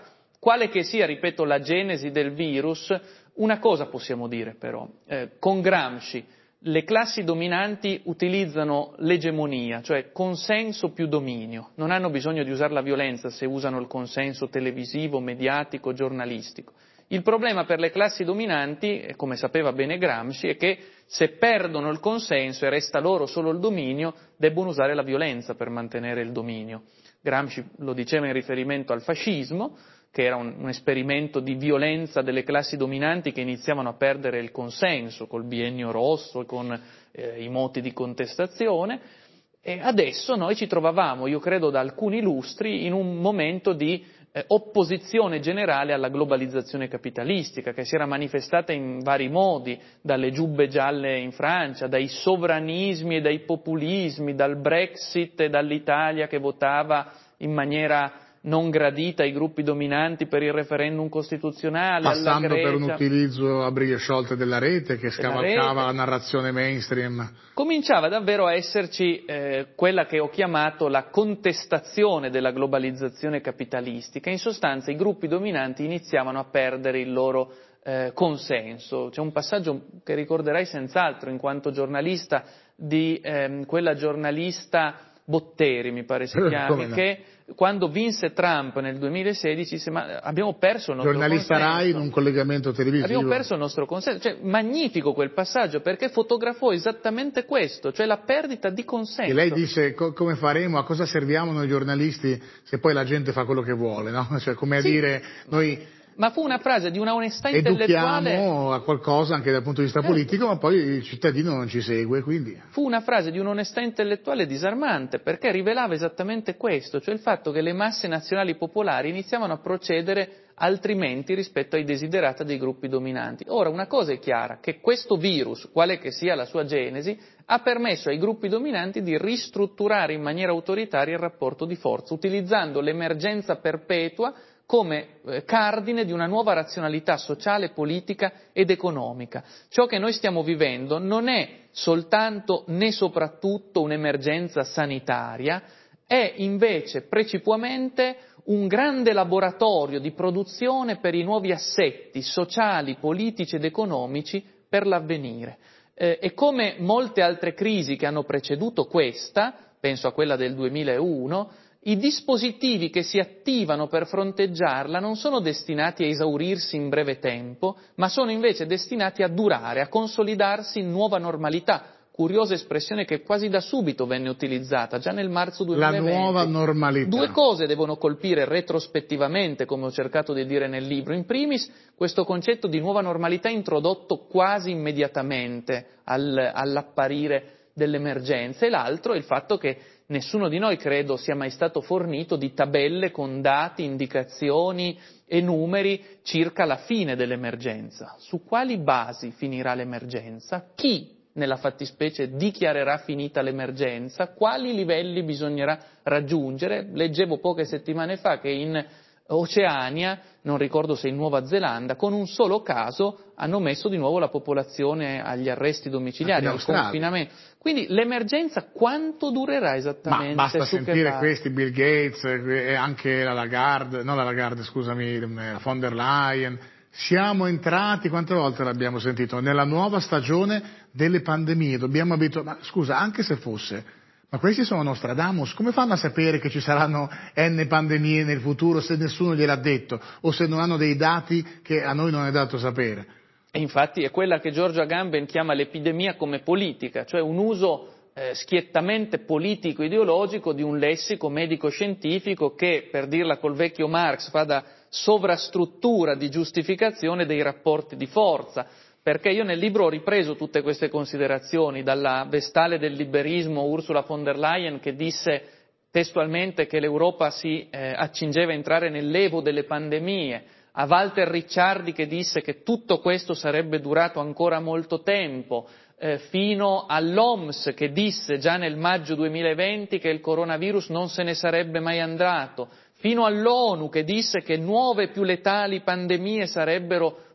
Quale che sia, ripeto, la genesi del virus, una cosa possiamo dire però, eh, con Gramsci le classi dominanti utilizzano l'egemonia, cioè consenso più dominio, non hanno bisogno di usare la violenza se usano il consenso televisivo, mediatico, giornalistico. Il problema per le classi dominanti, come sapeva bene Gramsci, è che se perdono il consenso e resta loro solo il dominio, debbono usare la violenza per mantenere il dominio. Gramsci lo diceva in riferimento al fascismo, che era un, un esperimento di violenza delle classi dominanti che iniziavano a perdere il consenso col biennio rosso e con eh, i moti di contestazione, e adesso noi ci trovavamo, io credo da alcuni lustri, in un momento di eh, opposizione generale alla globalizzazione capitalistica, che si era manifestata in vari modi, dalle giubbe gialle in Francia, dai sovranismi e dai populismi, dal Brexit e dall'Italia che votava in maniera non gradita ai gruppi dominanti per il referendum costituzionale, passando alla Grecia, per un utilizzo a briglie sciolte della rete che scavalcava rete. La narrazione mainstream. Cominciava davvero a esserci eh, quella che ho chiamato la contestazione della globalizzazione capitalistica. In sostanza i gruppi dominanti iniziavano a perdere il loro eh, consenso. C'è un passaggio che ricorderai senz'altro in quanto giornalista di ehm, quella giornalista Botteri, mi pare si chiami, no? Che quando vinse Trump nel duemilasedici disse ma abbiamo perso il nostro giornalista consenso. Rai in un collegamento televisivo. Abbiamo perso il nostro consenso, cioè magnifico quel passaggio perché fotografò esattamente questo, cioè la perdita di consenso. E lei dice co- come faremo, a cosa serviamo noi giornalisti se poi la gente fa quello che vuole, no? Cioè come a sì, dire noi ma fu una frase di una onestà intellettuale. Educhiamo a qualcosa anche dal punto di vista certo. politico, ma poi il cittadino non ci segue, quindi. Fu una frase di un'onestà intellettuale disarmante, perché rivelava esattamente questo, cioè il fatto che le masse nazionali popolari iniziavano a procedere altrimenti rispetto ai desiderata dei gruppi dominanti. Ora, una cosa è chiara, che questo virus, quale che sia la sua genesi, ha permesso ai gruppi dominanti di ristrutturare in maniera autoritaria il rapporto di forza, utilizzando l'emergenza perpetua come eh, cardine di una nuova razionalità sociale, politica ed economica. Ciò che noi stiamo vivendo non è soltanto né soprattutto un'emergenza sanitaria, è invece precipuamente un grande laboratorio di produzione per i nuovi assetti sociali, politici ed economici per l'avvenire. Eh, e come molte altre crisi che hanno preceduto questa, penso a quella del duemilauno, i dispositivi che si attivano per fronteggiarla non sono destinati a esaurirsi in breve tempo, ma sono invece destinati a durare, a consolidarsi in nuova normalità. Curiosa espressione che quasi da subito venne utilizzata, già nel marzo duemilaventi. La nuova normalità. Due cose devono colpire retrospettivamente, come ho cercato di dire nel libro. In primis, questo concetto di nuova normalità introdotto quasi immediatamente al, all'apparire dell'emergenza, e l'altro è il fatto che nessuno di noi, credo, sia mai stato fornito di tabelle con dati, indicazioni e numeri circa la fine dell'emergenza. Su quali basi finirà l'emergenza? Chi, nella fattispecie, dichiarerà finita l'emergenza? Quali livelli bisognerà raggiungere? Leggevo poche settimane fa che in Oceania, non ricordo se in Nuova Zelanda, con un solo caso hanno messo di nuovo la popolazione agli arresti domiciliari, al confinamento. Quindi l'emergenza quanto durerà esattamente? Ma basta su sentire che questi, Bill Gates e anche la Lagarde, no la Lagarde, scusami, la von der Leyen. Siamo entrati, quante volte l'abbiamo sentito, nella nuova stagione delle pandemie, dobbiamo abituare, ma scusa, anche se fosse, ma questi sono Nostradamus, come fanno a sapere che ci saranno n pandemie nel futuro se nessuno gliel'ha detto o se non hanno dei dati che a noi non è dato sapere? E infatti è quella che Giorgio Agamben chiama l'epidemia come politica, cioè un uso eh, schiettamente politico-ideologico di un lessico medico-scientifico che, per dirla col vecchio Marx, fa da sovrastruttura di giustificazione dei rapporti di forza. Perché io nel libro ho ripreso tutte queste considerazioni, dalla vestale del liberismo Ursula von der Leyen che disse testualmente che l'Europa si eh, accingeva a entrare nell'evo delle pandemie, a Walter Ricciardi che disse che tutto questo sarebbe durato ancora molto tempo, eh, fino all'O M S che disse già nel maggio duemilaventi che il coronavirus non se ne sarebbe mai andato, fino all'ONU che disse che nuove più letali pandemie sarebbero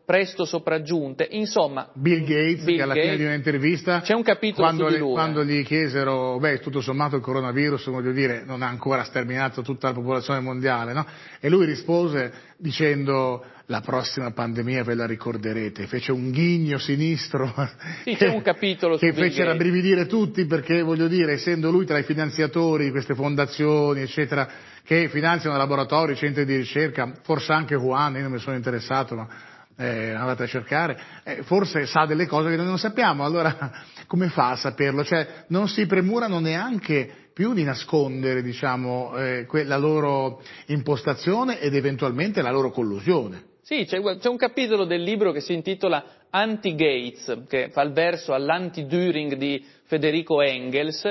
presto sopraggiunte, insomma. Bill Gates, Bill che alla Gates, fine di un'intervista, c'è un capitolo quando, su di lui, quando eh. gli chiesero, beh, tutto sommato il coronavirus, voglio dire, non ha ancora sterminato tutta la popolazione mondiale, no? E lui rispose dicendo, la prossima pandemia ve la ricorderete, fece un ghigno sinistro Sì, che, c'è un capitolo che su Bill fece Gates. rabbrividire tutti, perché voglio dire, essendo lui tra i finanziatori di queste fondazioni, eccetera, che finanziano laboratori, centri di ricerca, forse anche Wuhan, io non mi sono interessato, ma eh, andate a cercare, eh, forse sa delle cose che noi non sappiamo, allora come fa a saperlo? Cioè non si premurano neanche più di nascondere, diciamo, eh, que- la loro impostazione ed eventualmente la loro collusione. Sì, c'è, c'è un capitolo del libro che si intitola Anti-Gates, che fa il verso all'anti-Düring di Federico Engels.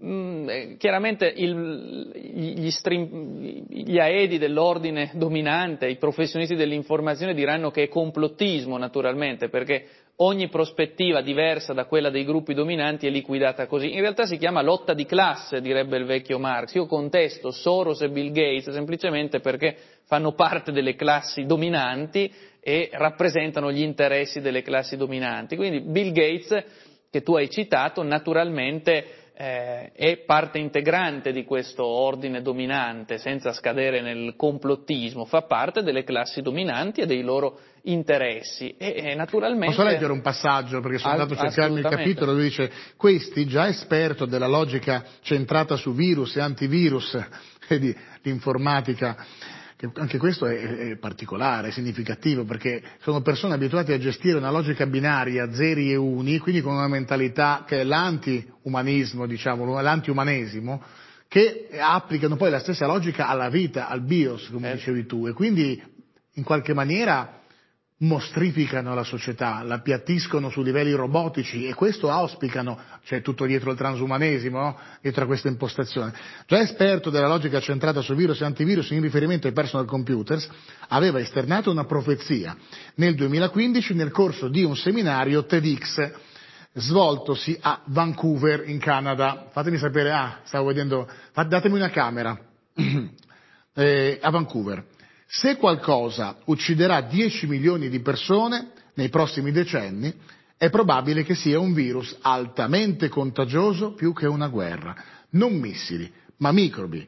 Mm, chiaramente il, gli, strim, gli aedi dell'ordine dominante, i professionisti dell'informazione diranno che è complottismo, naturalmente, perché ogni prospettiva diversa da quella dei gruppi dominanti è liquidata così. In realtà si chiama lotta di classe, direbbe il vecchio Marx. Io contesto Soros e Bill Gates semplicemente perché fanno parte delle classi dominanti e rappresentano gli interessi delle classi dominanti. Quindi Bill Gates, che tu hai citato, naturalmente eh, è parte integrante di questo ordine dominante, senza scadere nel complottismo, fa parte delle classi dominanti e dei loro interessi e, e naturalmente... Posso leggere un passaggio, perché sono andato a cercarmi il capitolo, lui dice, questi, già esperto della logica centrata su virus e antivirus e di, di informatica, che anche questo è, è particolare, è significativo, perché sono persone abituate a gestire una logica binaria, zeri e uni, quindi con una mentalità che è l'anti-umanismo, diciamo, l'anti-umanesimo, che applicano poi la stessa logica alla vita, al bios, come eh. dicevi tu, e quindi in qualche maniera mostrificano la società, la appiattiscono su livelli robotici e questo auspicano, c'è tutto dietro il transumanesimo, no? Dietro a questa impostazione. Già esperto della logica centrata su virus e antivirus in riferimento ai personal computers, aveva esternato una profezia nel duemilaquindici nel corso di un seminario TEDx svoltosi a Vancouver in Canada. Fatemi sapere, ah, stavo vedendo, datemi una camera, eh, a Vancouver. Se qualcosa ucciderà dieci milioni di persone nei prossimi decenni, è probabile che sia un virus altamente contagioso più che una guerra. Non missili, ma microbi.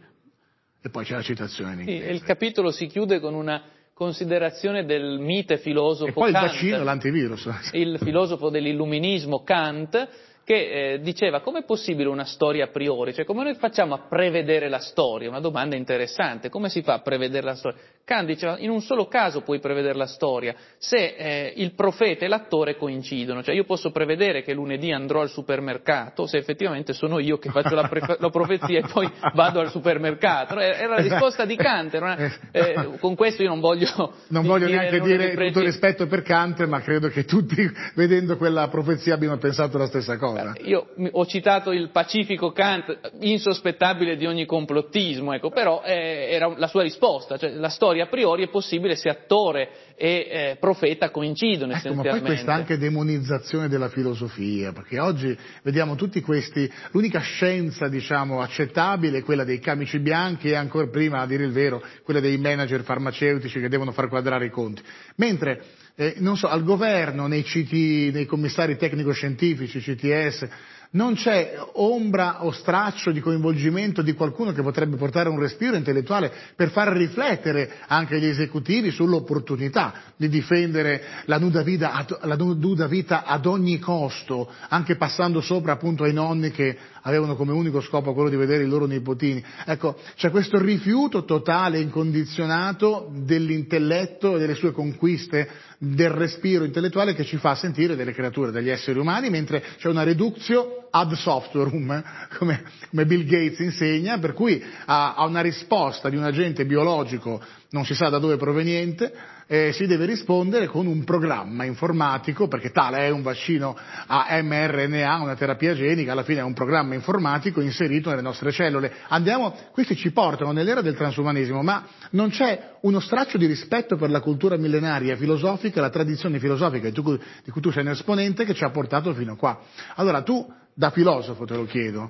E poi c'è la citazione in inglese. Sì, il capitolo si chiude con una considerazione del mite filosofo e poi Kant, il vaccino, l'antivirus. Il filosofo dell'illuminismo Kant, che eh, diceva com'è possibile una storia a priori, cioè come noi facciamo a prevedere la storia? Una domanda interessante, come si fa a prevedere la storia? Kant diceva in un solo caso puoi prevedere la storia, se eh, il profeta e l'attore coincidono, cioè io posso prevedere che lunedì andrò al supermercato se effettivamente sono io che faccio la, prefe- la profezia e poi vado al supermercato, era la risposta di Kant, era una, eh, con questo io non voglio non voglio dire neanche dire pregi- tutto il rispetto per Kant, ma credo che tutti vedendo quella profezia abbiano pensato la stessa cosa. Io ho citato il pacifico Kant, insospettabile di ogni complottismo, ecco, però eh, era la sua risposta, cioè la storia a priori è possibile se attore e eh, profeta coincidono ecco, essenzialmente. Ma poi questa anche demonizzazione della filosofia, perché oggi vediamo tutti questi, l'unica scienza diciamo accettabile è quella dei camici bianchi e ancora prima, a dire il vero, quella dei manager farmaceutici che devono far quadrare i conti, mentre Eh, non so, al governo, nei C T, nei commissari tecnico-scientifici, C T S, non c'è ombra o straccio di coinvolgimento di qualcuno che potrebbe portare un respiro intellettuale per far riflettere anche gli esecutivi sull'opportunità di difendere la nuda vita ad, la nuda vita ad ogni costo, anche passando sopra appunto ai nonni che avevano come unico scopo quello di vedere i loro nipotini. Ecco, c'è questo rifiuto totale e incondizionato dell'intelletto e delle sue conquiste, del respiro intellettuale che ci fa sentire delle creature, degli esseri umani, mentre c'è una reductio ad softwarum, come, come Bill Gates insegna, per cui a, a una risposta di un agente biologico non si sa da dove proveniente, eh, si deve rispondere con un programma informatico, perché tale è un vaccino a mRNA, una terapia genica, alla fine è un programma informatico inserito nelle nostre cellule. Andiamo, questi ci portano nell'era del transumanesimo, ma non c'è uno straccio di rispetto per la cultura millenaria filosofica, la tradizione filosofica di cui, di cui tu sei un esponente, che ci ha portato fino a qua. Allora tu, da filosofo te lo chiedo,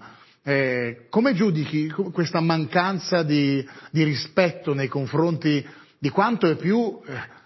eh, come giudichi questa mancanza di, di rispetto nei confronti di quanto è più eh,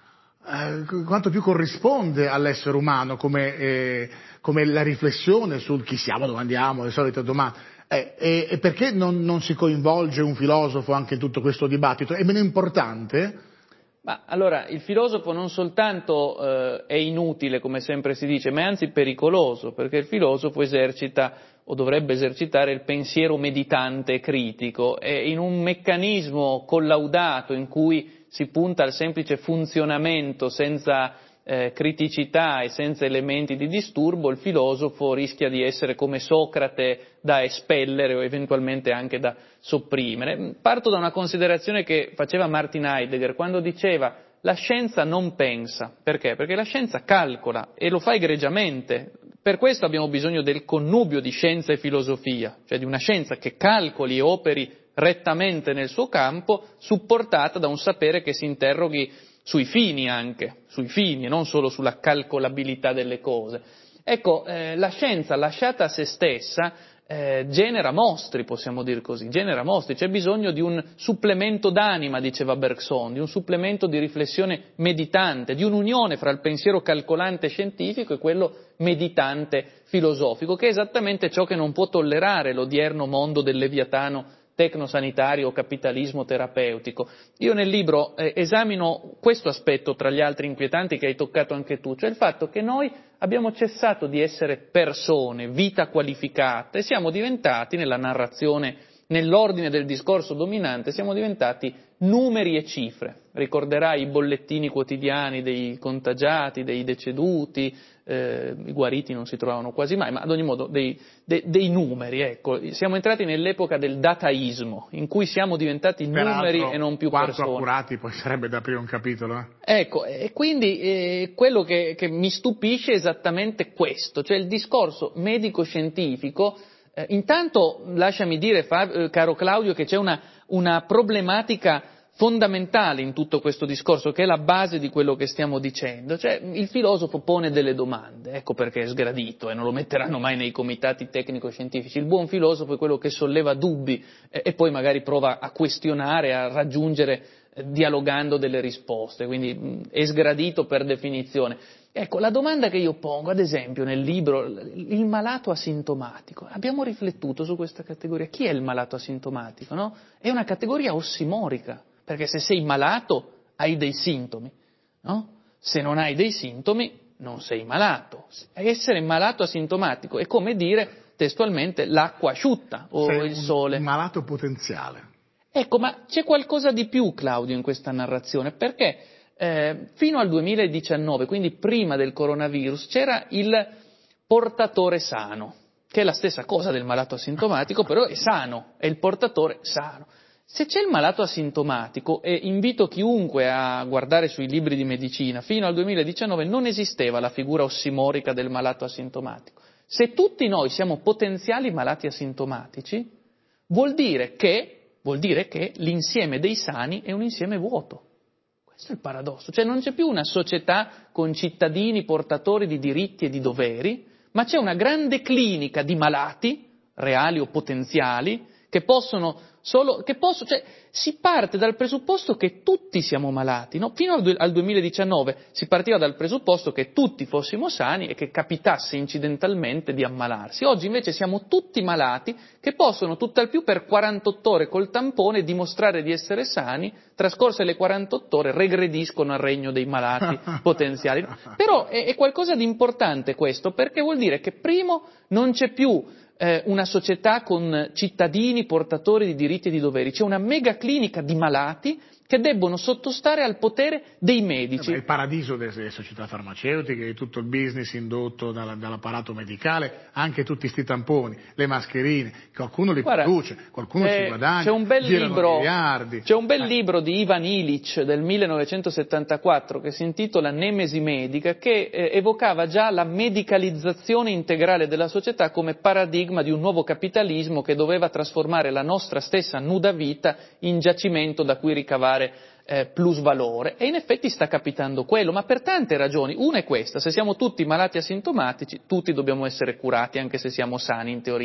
eh, quanto più corrisponde all'essere umano come, eh, come la riflessione sul chi siamo, dove andiamo, le solite domande. Eh, e, e perché non, non si coinvolge un filosofo anche in tutto questo dibattito? È meno importante? Ma allora, il filosofo non soltanto eh, è inutile, come sempre si dice, ma è anzi pericoloso, perché il filosofo esercita o dovrebbe esercitare il pensiero meditante e critico, e in un meccanismo collaudato in cui si punta al semplice funzionamento senza eh, criticità e senza elementi di disturbo, il filosofo rischia di essere come Socrate da espellere o eventualmente anche da sopprimere. Parto da una considerazione che faceva Martin Heidegger quando diceva: la scienza non pensa. Perché? Perché la scienza calcola e lo fa egregiamente. Per questo abbiamo bisogno del connubio di scienza e filosofia, cioè di una scienza che calcoli e operi rettamente nel suo campo, supportata da un sapere che si interroghi sui fini anche, sui fini e non solo sulla calcolabilità delle cose. Ecco, eh, la scienza lasciata a se stessa eh, genera mostri, possiamo dire così, genera mostri, c'è bisogno di un supplemento d'anima, diceva Bergson, di un supplemento di riflessione meditante, di un'unione fra il pensiero calcolante scientifico e quello meditante filosofico, che è esattamente ciò che non può tollerare l'odierno mondo del leviatano tecnosanitario o capitalismo terapeutico. Io nel libro eh, esamino questo aspetto tra gli altri inquietanti che hai toccato anche tu, cioè il fatto che noi abbiamo cessato di essere persone, vita qualificata, e siamo diventati nella narrazione, nell'ordine del discorso dominante, siamo diventati numeri e cifre. Ricorderai i bollettini quotidiani dei contagiati, dei deceduti, eh, i guariti non si trovavano quasi mai, ma ad ogni modo dei, de, dei numeri, ecco. Siamo entrati nell'epoca del dataismo, in cui siamo diventati numeri e non più quanto persone. accurati poi sarebbe da aprire un capitolo. Eh? Ecco, e quindi eh, quello che, che mi stupisce è esattamente questo, cioè il discorso medico-scientifico. Eh, intanto lasciami dire, Fab, eh, caro Claudio, che c'è una, una problematica fondamentale in tutto questo discorso, che è la base di quello che stiamo dicendo, cioè il filosofo pone delle domande, ecco perché è sgradito e non lo metteranno mai nei comitati tecnico-scientifici. Il buon filosofo è quello che solleva dubbi eh, e poi magari prova a questionare, a raggiungere eh, dialogando delle risposte, quindi mh, è sgradito per definizione. Ecco, la domanda che io pongo, ad esempio, nel libro, il malato asintomatico, abbiamo riflettuto su questa categoria. Chi è il malato asintomatico, no? È una categoria ossimorica, perché se sei malato hai dei sintomi, no? Se non hai dei sintomi non sei malato. Essere malato asintomatico è come dire testualmente l'acqua asciutta o sei il sole. Un malato potenziale. Ecco, ma c'è qualcosa di più, Claudio, in questa narrazione, perché Eh, fino al duemiladiciannove, quindi prima del coronavirus, c'era il portatore sano, che è la stessa cosa del malato asintomatico, però è sano, è il portatore sano. Se c'è il malato asintomatico, e invito chiunque a guardare sui libri di medicina, fino al duemiladiciannove non esisteva la figura ossimorica del malato asintomatico. Se tutti noi siamo potenziali malati asintomatici, vuol dire che, vuol dire che l'insieme dei sani è un insieme vuoto. Questo è il paradosso, cioè non c'è più una società con cittadini portatori di diritti e di doveri, ma c'è una grande clinica di malati, reali o potenziali, che possono solo, che possono, cioè si parte dal presupposto che tutti siamo malati, no? Fino al, al duemiladiciannove si partiva dal presupposto che tutti fossimo sani e che capitasse incidentalmente di ammalarsi. Oggi invece siamo tutti malati che possono tutt'al più per quarantotto ore col tampone dimostrare di essere sani, trascorse le quarantotto ore regrediscono al regno dei malati potenziali. Però è, è qualcosa di importante questo, perché vuol dire che primo non c'è più eh, una società con cittadini portatori di diritti e di doveri, c'è una mega clinica di malati che debbono sottostare al potere dei medici. È il paradiso delle società farmaceutiche, di tutto il business indotto dalla, dall'apparato medicale, anche tutti questi tamponi, le mascherine, qualcuno li Guarda, produce, qualcuno eh, ci guadagna, c'è un bel girano libro, miliardi. C'è un bel eh. libro di Ivan Illich del millenovecentosettantaquattro che si intitola Nemesi medica, che eh, evocava già la medicalizzazione integrale della società come paradigma di un nuovo capitalismo che doveva trasformare la nostra stessa nuda vita in giacimento da cui ricavare Eh, plus valore, e in effetti sta capitando quello, ma per tante ragioni. Una è questa: se siamo tutti malati asintomatici, tutti dobbiamo essere curati anche se siamo sani in teoria.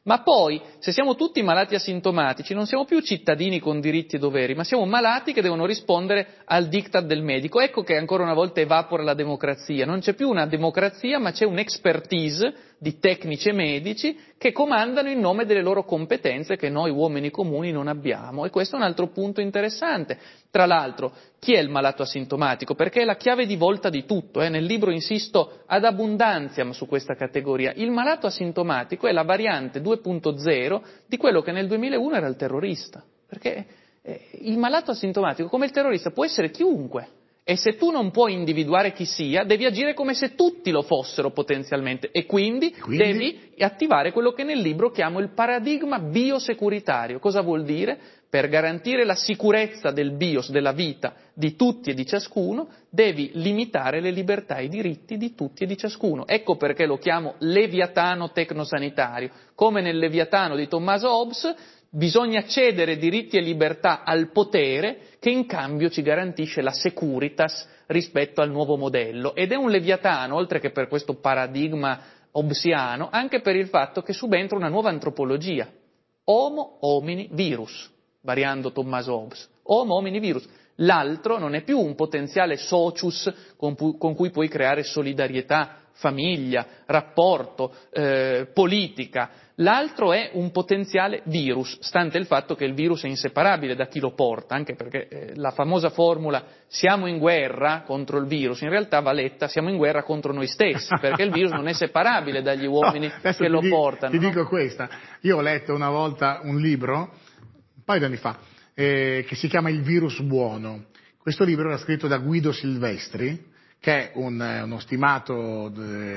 Ma poi, se siamo tutti malati asintomatici, non siamo più cittadini con diritti e doveri, ma siamo malati che devono rispondere al diktat del medico. Ecco che ancora una volta evapora la democrazia. Non c'è più una democrazia, ma c'è un'expertise di tecnici e medici che comandano in nome delle loro competenze che noi uomini comuni non abbiamo. E questo è un altro punto interessante. Tra l'altro, chi è il malato asintomatico? Perché è la chiave di volta di tutto. Eh? Nel libro insisto ad abbondantiam su questa categoria. Il malato asintomatico è la variante due punto zero di quello che nel duemilauno era il terrorista. Perché eh, il malato asintomatico, come il terrorista, può essere chiunque. E se tu non puoi individuare chi sia, devi agire come se tutti lo fossero potenzialmente e quindi, quindi? devi attivare quello che nel libro chiamo il paradigma biosecuritario. Cosa vuol dire? Per garantire la sicurezza del bios, della vita di tutti e di ciascuno, devi limitare le libertà e i diritti di tutti e di ciascuno. Ecco perché lo chiamo leviatano tecnosanitario. Come nel leviatano di Tommaso Hobbes, bisogna cedere diritti e libertà al potere che in cambio ci garantisce la securitas rispetto al nuovo modello. Ed è un leviatano, oltre che per questo paradigma hobbesiano, anche per il fatto che subentra una nuova antropologia. Homo homini virus, variando Tommaso Hobbes. Homo homini virus. L'altro non è più un potenziale socius con, pu- con cui puoi creare solidarietà, famiglia, rapporto, eh, politica. L'altro è un potenziale virus, stante il fatto che il virus è inseparabile da chi lo porta, anche perché eh, la famosa formula siamo in guerra contro il virus, in realtà va letta siamo in guerra contro noi stessi, perché il virus non è separabile dagli uomini no, che lo ti, portano. Ti no? dico questa, io ho letto una volta un libro, un paio di anni fa, eh, che si chiama Il virus buono. Questo libro era scritto da Guido Silvestri, che è un, uno stimato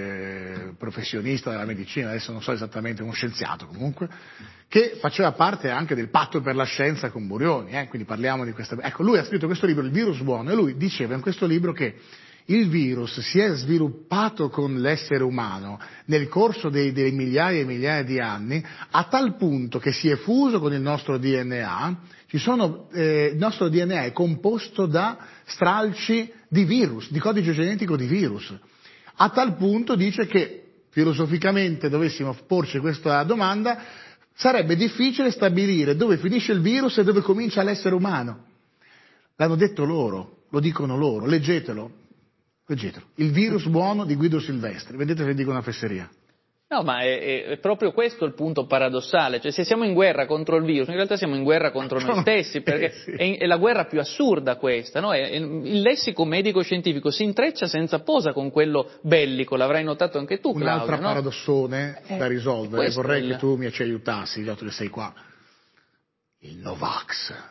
eh, professionista della medicina, adesso non so esattamente, uno scienziato comunque, che faceva parte anche del patto per la scienza con Burioni, eh, quindi parliamo di questa... Ecco, lui ha scritto questo libro, Il virus buono, e lui diceva in questo libro che il virus si è sviluppato con l'essere umano nel corso dei, dei migliaia e migliaia di anni, a tal punto che si è fuso con il nostro D N A. Ci sono, eh, il nostro D N A è composto da stralci di virus, di codice genetico di virus. A tal punto dice che, filosoficamente, dovessimo porci questa domanda, sarebbe difficile stabilire dove finisce il virus e dove comincia l'essere umano. L'hanno detto loro, lo dicono loro, leggetelo, leggetelo. Il virus buono di Guido Silvestri, vedete se dico una fesseria. No, ma è, è proprio questo il punto paradossale, cioè se siamo in guerra contro il virus, in realtà siamo in guerra contro noi stessi, perché eh, sì. è, è la guerra più assurda questa, no? È, è, il lessico medico-scientifico si intreccia senza posa con quello bellico, l'avrai notato anche tu, Claudio, Un'altra no? paradossone eh, da risolvere, vorrei il... che tu mi ci aiutassi, dato che sei qua. Il Novax.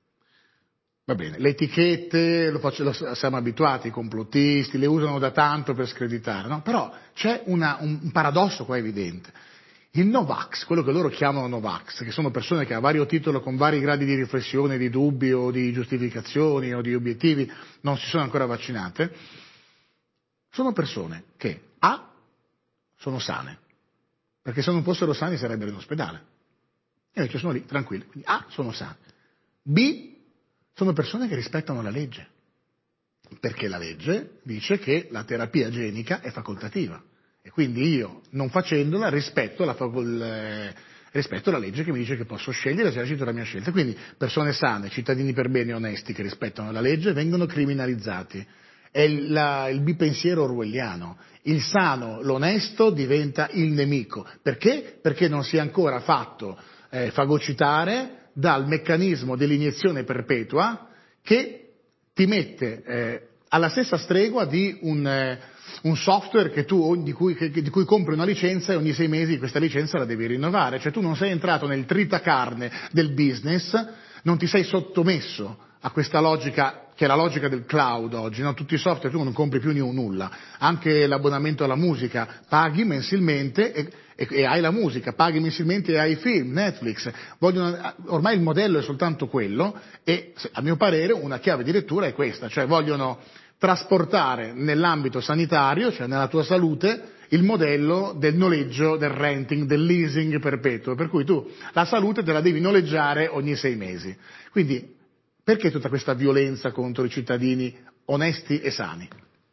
Va bene, le etichette, lo, faccio, lo siamo abituati, i complottisti, le usano da tanto per screditare, no? Però c'è una, un, un paradosso qua evidente. Il Novax, quello che loro chiamano Novax, che sono persone che a vario titolo, con vari gradi di riflessione, di dubbi o di giustificazioni o di obiettivi, non si sono ancora vaccinate, sono persone che A, sono sane, perché se non fossero sani sarebbero in ospedale, e invece sono lì tranquilli, quindi A, sono sane, B, sono persone che rispettano la legge, perché la legge dice che la terapia genica è facoltativa e quindi io, non facendola, rispetto la, facol... rispetto la legge che mi dice che posso scegliere l'esercito della mia scelta. Quindi persone sane, cittadini per bene e onesti che rispettano la legge vengono criminalizzati. È il, la, il bipensiero orwelliano. Il sano, l'onesto diventa il nemico. Perché? Perché non si è ancora fatto eh, fagocitare dal meccanismo dell'iniezione perpetua che ti mette eh, alla stessa stregua di un, eh, un software che tu, di, cui, che, di cui compri una licenza e ogni sei mesi questa licenza la devi rinnovare. Cioè tu non sei entrato nel tritacarne del business, non ti sei sottomesso a questa logica che è la logica del cloud oggi, no? Tutti i software tu non compri più nulla, anche l'abbonamento alla musica, paghi mensilmente e, e, e hai la musica, paghi mensilmente e hai i film, Netflix, vogliono, ormai il modello è soltanto quello e a mio parere una chiave di lettura è questa, cioè vogliono trasportare nell'ambito sanitario, cioè nella tua salute, il modello del noleggio, del renting, del leasing perpetuo, per cui tu la salute te la devi noleggiare ogni sei mesi. Quindi perché tutta questa violenza contro i cittadini onesti e sani?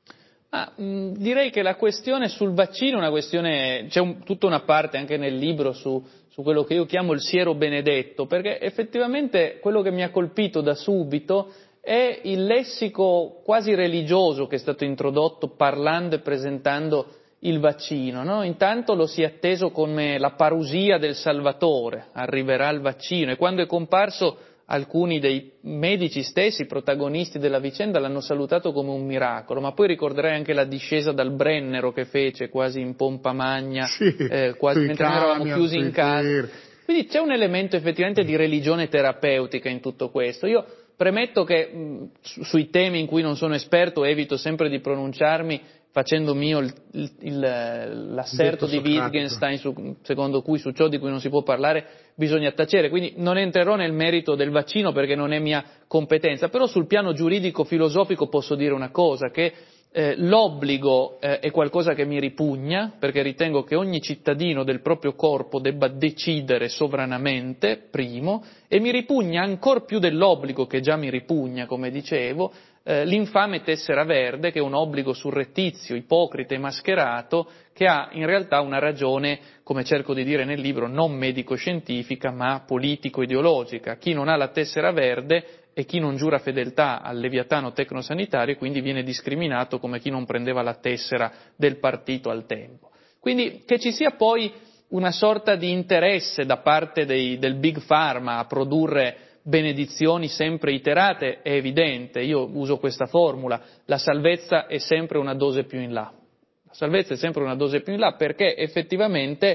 Ah, mh, direi che la questione sul vaccino è una questione, c'è un, tutta una parte anche nel libro su, su quello che io chiamo il siero benedetto, perché effettivamente quello che mi ha colpito da subito è il lessico quasi religioso che è stato introdotto parlando e presentando il vaccino, no? Intanto lo si è atteso come la parusia del Salvatore, arriverà il vaccino, e quando è comparso alcuni dei medici stessi, protagonisti della vicenda, l'hanno salutato come un miracolo, ma poi ricorderai anche la discesa dal Brennero che fece quasi in pompa magna, sì, eh, quasi mentre noi eravamo chiusi in casa. Tir. Quindi c'è un elemento effettivamente di religione terapeutica in tutto questo. Io premetto che mh, su, sui temi in cui non sono esperto evito sempre di pronunciarmi facendo mio il, il, il, l'asserto di Wittgenstein su, secondo cui su ciò di cui non si può parlare bisogna tacere, quindi non entrerò nel merito del vaccino perché non è mia competenza, però sul piano giuridico-filosofico posso dire una cosa, che eh, l'obbligo eh, è qualcosa che mi ripugna, perché ritengo che ogni cittadino del proprio corpo debba decidere sovranamente, primo, e mi ripugna ancor più dell'obbligo, che già mi ripugna, come dicevo, eh, l'infame tessera verde, che è un obbligo surrettizio, ipocrita e mascherato, che ha in realtà una ragione, come cerco di dire nel libro, non medico-scientifica, ma politico-ideologica. Chi non ha la tessera verde e chi non giura fedeltà al leviatano tecnosanitario, quindi viene discriminato come chi non prendeva la tessera del partito al tempo. Quindi che ci sia poi una sorta di interesse da parte dei, del Big Pharma a produrre benedizioni sempre iterate è evidente. Io uso questa formula: la salvezza è sempre una dose più in là. La salvezza è sempre una dose più in là perché effettivamente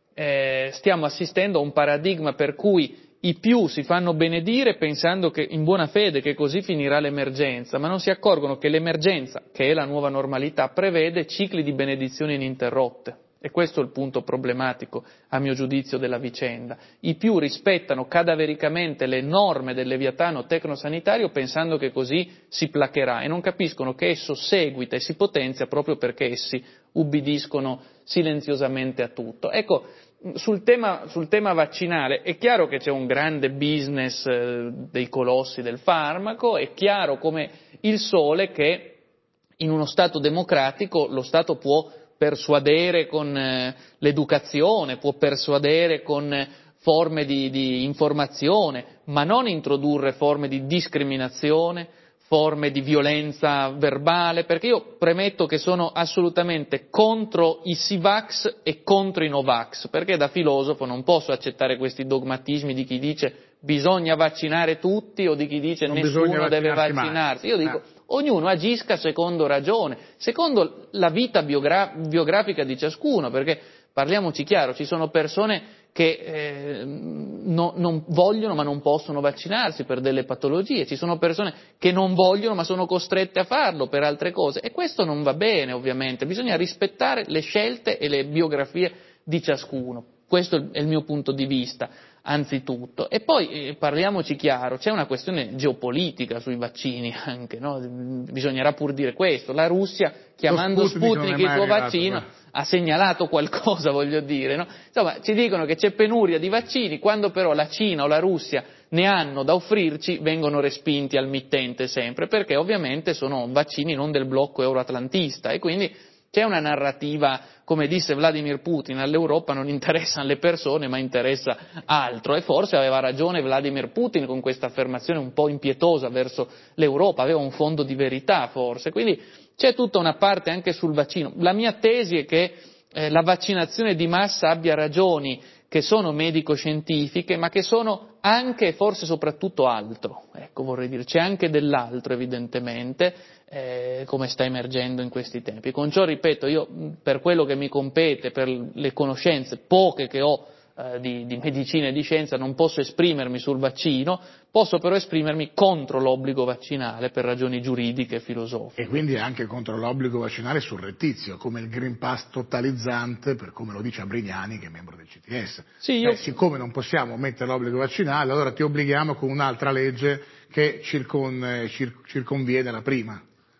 eh, stiamo assistendo a un paradigma per cui i più si fanno benedire pensando che, in buona fede, che così finirà l'emergenza, ma non si accorgono che l'emergenza, che è la nuova normalità, prevede cicli di benedizioni ininterrotte. E questo è il punto problematico, a mio giudizio, della vicenda. I più rispettano cadavericamente le norme del leviatano tecnosanitario pensando che così si placherà e non capiscono che esso seguita e si potenzia proprio perché essi ubbidiscono silenziosamente a tutto. Ecco, sul tema, sul tema vaccinale è chiaro che c'è un grande business eh, dei colossi del farmaco, è chiaro come il sole che in uno Stato democratico lo Stato può persuadere con eh, l'educazione, può persuadere con eh, forme di, di informazione, ma non introdurre forme di discriminazione, forme di violenza verbale, perché io premetto che sono assolutamente contro i Sivax e contro i Novax, perché da filosofo non posso accettare questi dogmatismi di chi dice bisogna vaccinare tutti o di chi dice non nessuno deve vaccinarsi. Io dico, eh. ognuno agisca secondo ragione, secondo la vita biogra- biografica di ciascuno, perché parliamoci chiaro, ci sono persone che eh, no, non vogliono ma non possono vaccinarsi per delle patologie, ci sono persone che non vogliono ma sono costrette a farlo per altre cose e questo non va bene ovviamente, bisogna rispettare le scelte e le biografie di ciascuno, questo è il mio punto di vista anzitutto. E poi eh, parliamoci chiaro, c'è una questione geopolitica sui vaccini anche, no? Bisognerà pur dire questo, la Russia chiamando Sputnik, Sputnik il suo vaccino ma... ha segnalato qualcosa, voglio dire, no? Insomma, ci dicono che c'è penuria di vaccini, quando però la Cina o la Russia ne hanno da offrirci, vengono respinti al mittente sempre, perché ovviamente sono vaccini non del blocco euroatlantista e quindi c'è una narrativa, come disse Vladimir Putin, all'Europa non interessano le persone ma interessa altro e forse aveva ragione Vladimir Putin con questa affermazione un po' impietosa verso l'Europa, aveva un fondo di verità forse, quindi c'è tutta una parte anche sul vaccino. La mia tesi è che eh, la vaccinazione di massa abbia ragioni che sono medico-scientifiche, ma che sono anche e forse soprattutto altro. Ecco, vorrei dire, c'è anche dell'altro evidentemente, eh, come sta emergendo in questi tempi. Con ciò, ripeto, io per quello che mi compete, per le conoscenze poche che ho eh, di, di medicina e di scienza, non posso esprimermi sul vaccino, posso però esprimermi contro l'obbligo vaccinale per ragioni giuridiche e filosofiche. E quindi anche contro l'obbligo vaccinale surrettizio, come il Green Pass totalizzante, per come lo dice Abrignani, che è membro del C T S. Sì, io... Beh, siccome non possiamo mettere l'obbligo vaccinale, allora ti obblighiamo con un'altra legge che circon, cir, circonviene la prima.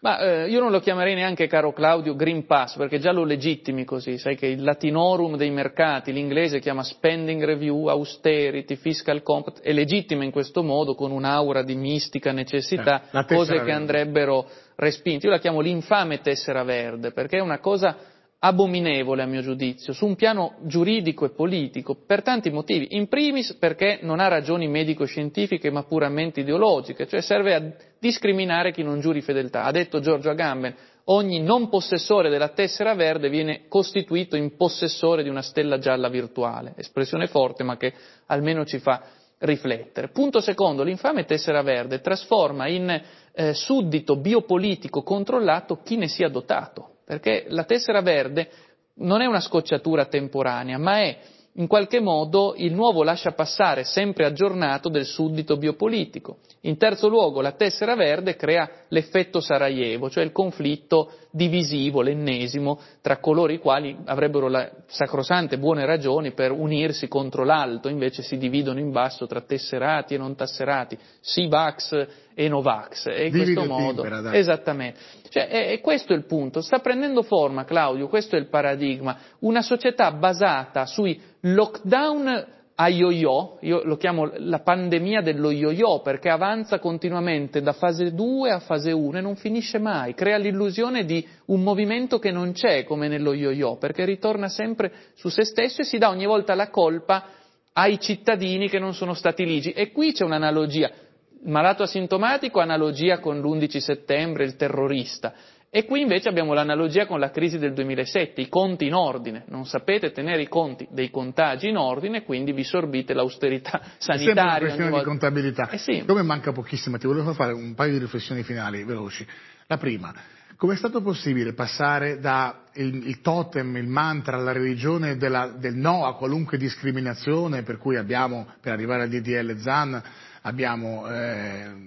Ma eh, io non lo chiamerei neanche, caro Claudio, Green Pass, perché già lo legittimi così, sai che il latinorum dei mercati, l'inglese chiama spending review, austerity, fiscal compact, è legittima in questo modo, con un'aura di mistica necessità, eh, cose che verde. andrebbero respinte. Io la chiamo l'infame tessera verde, perché è una cosa abominevole a mio giudizio, su un piano giuridico e politico, per tanti motivi. In primis perché non ha ragioni medico-scientifiche ma puramente ideologiche, cioè serve a discriminare chi non giuri fedeltà. Ha detto Giorgio Agamben, ogni non possessore della tessera verde viene costituito in possessore di una stella gialla virtuale. Espressione forte ma che almeno ci fa riflettere. Punto secondo, l'infame tessera verde trasforma in eh, suddito biopolitico controllato chi ne sia dotato. Perché la tessera verde non è una scocciatura temporanea, ma è in qualche modo il nuovo lasciapassare sempre aggiornato del suddito biopolitico. In terzo luogo, la tessera verde crea l'effetto Sarajevo, cioè il conflitto divisivo, l'ennesimo, tra coloro i quali avrebbero la sacrosante buone ragioni per unirsi contro l'alto, invece si dividono in basso tra tesserati e non tesserati, sì-vax e no-vax, e in Divide questo modo, timpera, dai. esattamente, cioè, e, e questo è il punto, sta prendendo forma, Claudio, questo è il paradigma, una società basata sui lockdown a yo-yo, io lo chiamo la pandemia dello yo-yo perché avanza continuamente da fase due a fase uno e non finisce mai, crea l'illusione di un movimento che non c'è come nello yo-yo, perché ritorna sempre su se stesso e si dà ogni volta la colpa ai cittadini che non sono stati ligi. E qui c'è un'analogia, il malato asintomatico, analogia con l'undici settembre, il terrorista. E qui invece abbiamo l'analogia con la crisi del duemilasette, i conti in ordine, non sapete tenere i conti dei contagi in ordine, quindi vi sorbite l'austerità sanitaria. È sempre una questione di contabilità. Eh sì. Come manca pochissimo, ti volevo fare un paio di riflessioni finali, veloci. La prima, come è stato possibile passare da il, il totem, il mantra, la religione della, del no a qualunque discriminazione, per cui abbiamo, per arrivare al D D L Zan, abbiamo eh,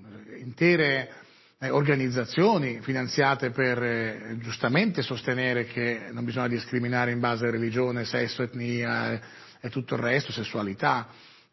intere organizzazioni finanziate per eh, giustamente sostenere che non bisogna discriminare in base a religione, sesso, etnia e, e tutto il resto, sessualità,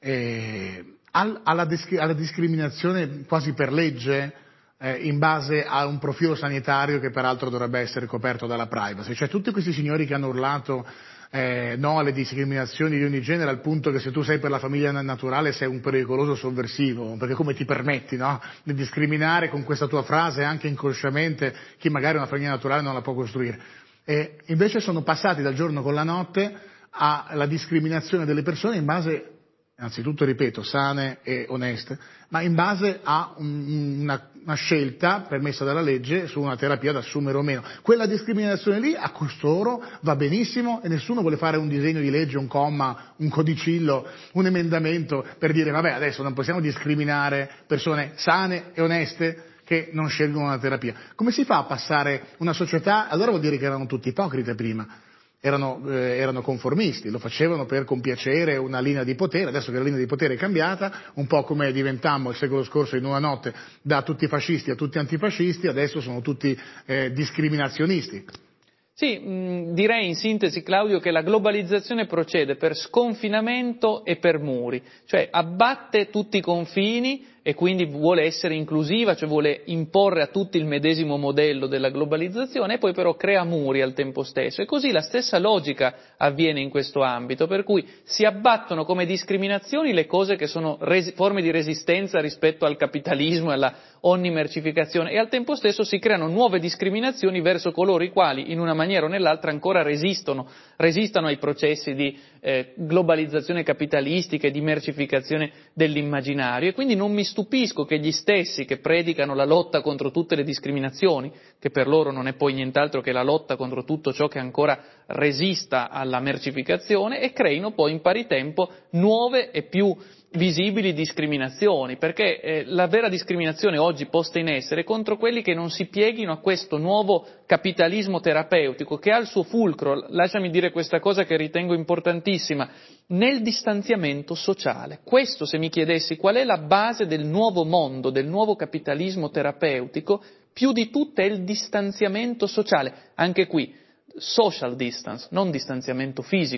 e al, alla, disc- alla discriminazione quasi per legge eh, in base a un profilo sanitario che peraltro dovrebbe essere coperto dalla privacy, cioè tutti questi signori che hanno urlato Eh, no alle discriminazioni di ogni genere, al punto che se tu sei per la famiglia naturale sei un pericoloso sovversivo, perché come ti permetti, no, di discriminare con questa tua frase anche inconsciamente chi magari una famiglia naturale non la può costruire. E invece sono passati dal giorno con la notte alla discriminazione delle persone in base, innanzitutto ripeto, sane e oneste, ma in base a un, una, una scelta permessa dalla legge su una terapia da assumere o meno. Quella discriminazione lì a costoro va benissimo e nessuno vuole fare un disegno di legge, un comma, un codicillo, un emendamento per dire vabbè adesso non possiamo discriminare persone sane e oneste che non scelgono una terapia. Come si fa a passare una società? Allora vuol dire che erano tutti ipocrite prima. Erano, eh, erano conformisti, lo facevano per compiacere una linea di potere, adesso che la linea di potere è cambiata, un po' come diventammo il secolo scorso in una notte da tutti fascisti a tutti antifascisti, adesso sono tutti eh, discriminazionisti. Sì, mh, direi in sintesi, Claudio, che la globalizzazione procede per sconfinamento e per muri, cioè abbatte tutti i confini e quindi vuole essere inclusiva, cioè vuole imporre a tutti il medesimo modello della globalizzazione e poi però crea muri al tempo stesso. E così la stessa logica avviene in questo ambito, per cui si abbattono come discriminazioni le cose che sono resi- forme di resistenza rispetto al capitalismo e alla onnimercificazione e al tempo stesso si creano nuove discriminazioni verso coloro i quali in una maniera o nell'altra ancora resistono, resistono ai processi di eh, globalizzazione capitalistica e di mercificazione dell'immaginario e quindi non mi stupisco che gli stessi che predicano la lotta contro tutte le discriminazioni, che per loro non è poi nient'altro che la lotta contro tutto ciò che ancora resista alla mercificazione e creino poi in pari tempo nuove e più visibili discriminazioni, perché eh, la vera discriminazione oggi posta in essere è contro quelli che non si pieghino a questo nuovo capitalismo terapeutico che ha il suo fulcro, lasciami dire questa cosa che ritengo importantissima, nel distanziamento sociale. Questo, se mi chiedessi qual è la base del nuovo mondo, del nuovo capitalismo terapeutico, più di tutto è il distanziamento sociale, anche qui social distance, non distanziamento fisico,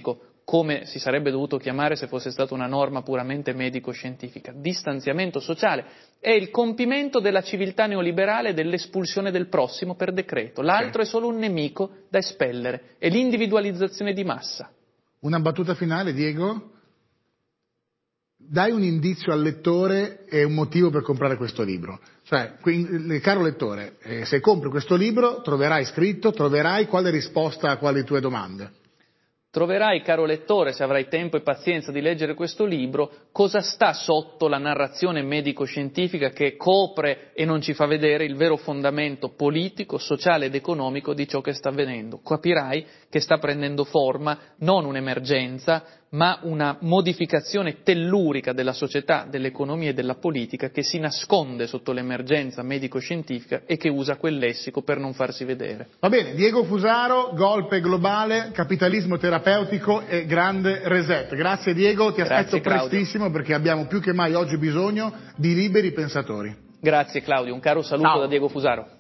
come si sarebbe dovuto chiamare se fosse stata una norma puramente medico-scientifica. Distanziamento sociale è il compimento della civiltà neoliberale dell'espulsione del prossimo per decreto. L'altro okay. è solo un nemico da espellere, è l'individualizzazione di massa. Una battuta finale, Diego? Dai un indizio al lettore e un motivo per comprare questo libro. Cioè, quindi, caro lettore, eh, se compri questo libro troverai scritto, troverai quale risposta a quali tue domande. Troverai, caro lettore, se avrai tempo e pazienza di leggere questo libro, cosa sta sotto la narrazione medico-scientifica che copre e non ci fa vedere il vero fondamento politico, sociale ed economico di ciò che sta avvenendo. Capirai che sta prendendo forma non un'emergenza, ma una modificazione tellurica della società, dell'economia e della politica che si nasconde sotto l'emergenza medico-scientifica e che usa quel lessico per non farsi vedere. Va bene, Diego Fusaro, Golpe globale, capitalismo terapeutico e grande reset. Grazie Diego, ti aspetto Grazie, Claudio. prestissimo perché abbiamo più che mai oggi bisogno di liberi pensatori. Grazie Claudio, un caro saluto Ciao. da Diego Fusaro.